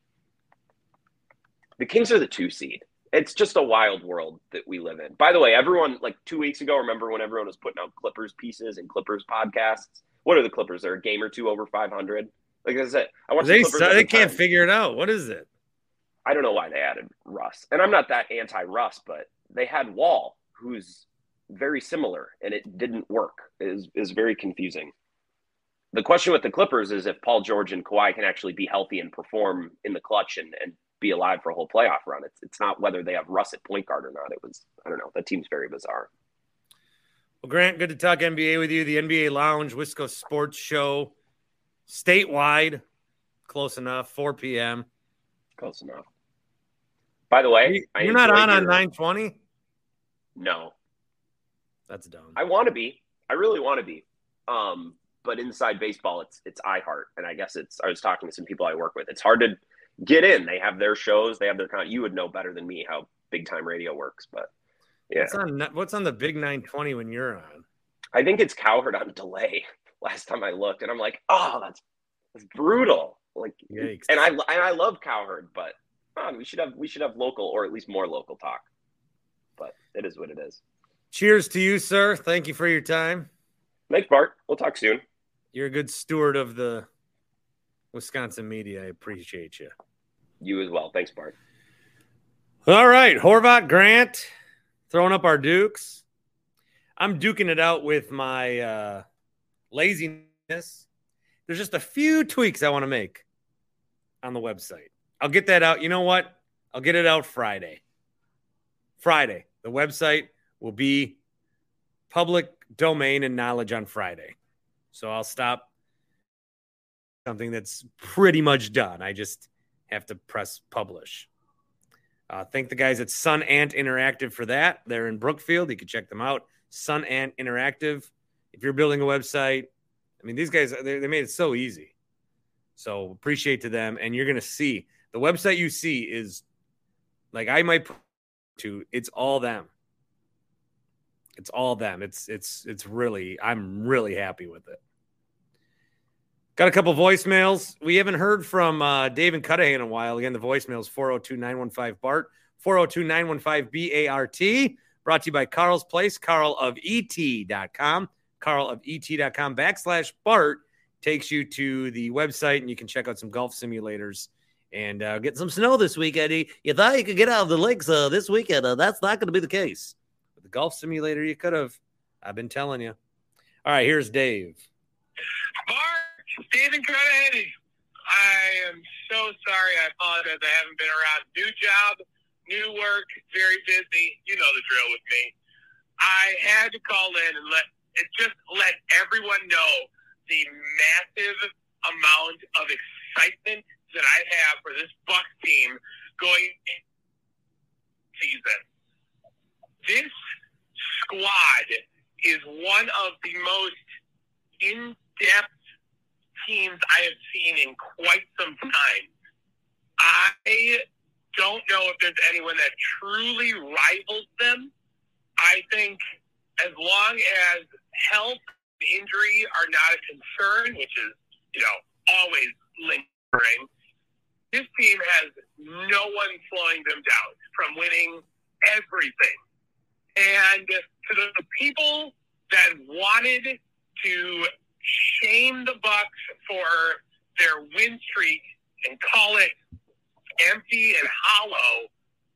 The Kings are the two seed. It's just a wild world that we live in. By the way, everyone, like two weeks ago, remember when everyone was putting out Clippers pieces and Clippers podcasts? What are the Clippers? They're a game or two over five hundred. Like I said, I watched They the Clippers su- at they the can't time. figure it out. What is it? I don't know why they added Russ. And I'm not that anti-Russ, but they had Wall, who's very similar, and it didn't work. It is is very confusing. The question with the Clippers is if Paul George and Kawhi can actually be healthy and perform in the clutch and, and be alive for a whole playoff run. It's it's not whether they have Russ at point guard or not. It was, I don't know. That team's very bizarre. Well, Grant, good to talk N B A with you. The N B A Lounge, Wisco Sports Show, statewide. close enough. four p.m. Close enough. By the way, I you're not on your... on nine twenty? No. That's dumb. I want to be. I really want to be. Um, but Inside Baseball, it's it's iHeart, and I guess it's. I was talking to some people I work with. It's hard to get in. They have their shows. They have their content. You would know better than me how big time radio works, but yeah. What's on What's on the big nine twenty when you're on? I think it's Cowherd on delay. Last time I looked, and I'm like, oh, that's that's brutal. Like, Yikes. and I and I love Cowherd, but oh, we should have we should have local or at least more local talk. But it is what it is. Cheers to you, sir. Thank you for your time. Thanks, Bart. We'll talk soon. You're a good steward of the Wisconsin media. I appreciate you. You as well. Thanks, Bart. All right, Horvat, Grant, throwing up our dukes. I'm duking it out with my uh, laziness. There's just a few tweaks I want to make on the website. I'll get that out. You know what? I'll get it out Friday. Friday. The website will be public domain and knowledge on Friday. So I'll stop something that's pretty much done. I just have to press publish. Uh, thank the guys at Sun Ant Interactive for that. They're in Brookfield. You can check them out. Sun Ant Interactive. If you're building a website, I mean, these guys, they, they made it so easy. So appreciate to them. And you're going to see the website you see is like, I might put to, it's all them. It's all them. It's, it's, it's really, I'm really happy with it. Got a couple voicemails. We haven't heard from uh, Dave and Cudahy in a while. Again, the voicemail is four oh two, nine one five, B A R T, four oh two, nine one five, B A R T. Brought to you by Carl's Place, carl of e t dot com. carl of e t dot com backslash Bart takes you to the website, and you can check out some golf simulators and uh, get some snow this week, Eddie. You thought you could get out of the lakes uh, this weekend. Uh, that's not going to be the case. With the golf simulator, you could have. I've been telling you. All right, here's Dave. Bart! Stephen Cudahy. I am so sorry. I apologize. I haven't been around. New job, new work, very busy. You know the drill with me. I had to call in and let it just let everyone know the massive amount of excitement that I have for this Bucs team going season. This squad is one of the most in-depth teams I have seen in quite some time. I don't know if there's anyone that truly rivals them. I think as long as health and injury are not a concern, which is, you know, always lingering, this team has no one slowing them down from winning everything. And to the people that wanted to shame the Bucs for their win streak and call it empty and hollow.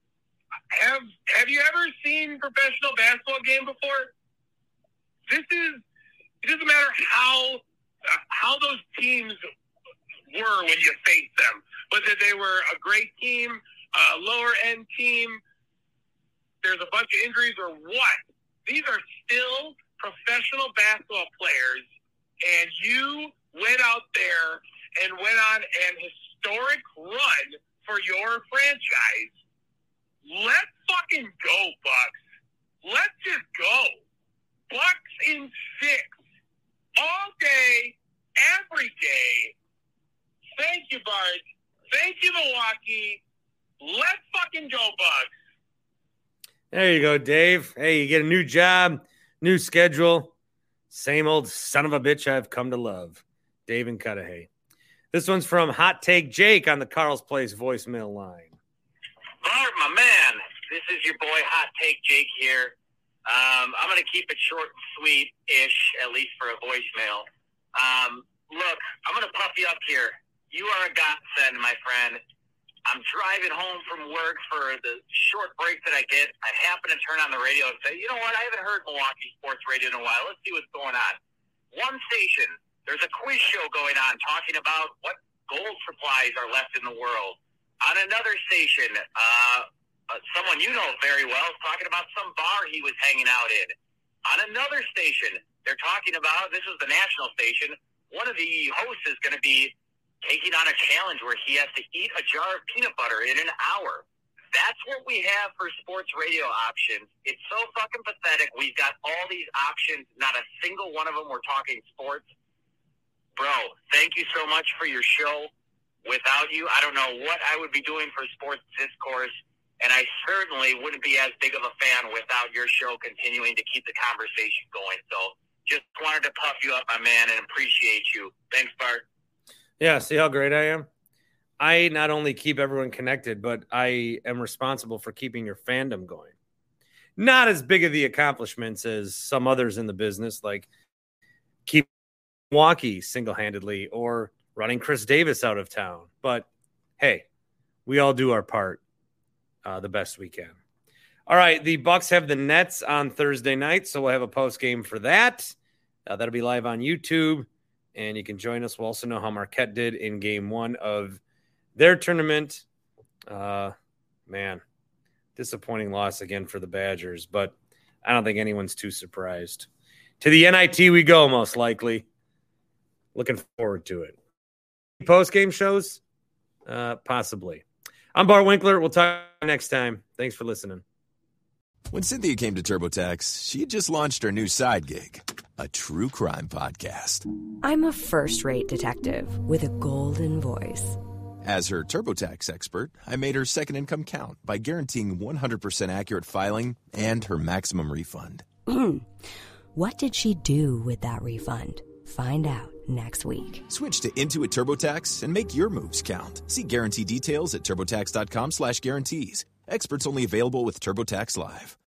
Have Have you ever seen a professional basketball game before? This is. It doesn't matter how uh, how those teams were when you face them, whether they were a great team, a lower end team. There's a bunch of injuries or what. These are still professional basketball players. And you went out there and went on an historic run for your franchise. Let's fucking go, Bucs. Let's just go. Bucs in six. All day, every day. Thank you, Bart. Thank you, Milwaukee. Let's fucking go, Bucs. There you go, Dave. Hey, you get a new job, new schedule. Same old son of a bitch I've come to love. Dave and Cudahy. This one's from Hot Take Jake on the Carl's Place voicemail line. Bart, my man, this is your boy Hot Take Jake here. Um, I'm going to keep it short and sweet-ish, at least for a voicemail. Um, look, I'm going to puff you up here. You are a godsend, my friend. I'm driving home from work for the short break that I get. I happen to turn on the radio and say, you know what, I haven't heard Milwaukee sports radio in a while. Let's see what's going on. One station, there's a quiz show going on talking about what gold supplies are left in the world. On another station, uh, uh, someone you know very well is talking about some bar he was hanging out in. On another station, they're talking about, this is the national station, one of the hosts is going to be taking on a challenge where he has to eat a jar of peanut butter in an hour. That's what we have for sports radio options. It's so fucking pathetic. We've got all these options. Not a single one of them we're talking sports. Bro, thank you so much for your show. Without you, I don't know what I would be doing for Sports Discourse, and I certainly wouldn't be as big of a fan without your show continuing to keep the conversation going. So just wanted to puff you up, my man, and appreciate you. Thanks, Bart. Yeah, see how great I am? I not only keep everyone connected, but I am responsible for keeping your fandom going. Not as big of the accomplishments as some others in the business, like keep Milwaukee single-handedly or running Chris Davis out of town. But hey, we all do our part uh, the best we can. All right, the Bucks have the Nets on Thursday night, so we'll have a post game for that. Uh, that'll be live on YouTube, and you can join us. We'll also know how Marquette did in game one of their tournament. Uh, man, disappointing loss again for the Badgers, but I don't think anyone's too surprised. To the N I T we go, most likely. Looking forward to it. Post-game shows? Uh, possibly. I'm Bart Winkler. We'll talk next time. Thanks for listening. When Cynthia came to TurboTax, she had just launched her new side gig, a true crime podcast. I'm a first-rate detective with a golden voice. As her TurboTax expert, I made her second income count by guaranteeing one hundred percent accurate filing and her maximum refund. What did she do with that refund? Find out next week. Switch to Intuit TurboTax and make your moves count. See guarantee details at TurboTax.com slash guarantees. Experts only available with TurboTax Live.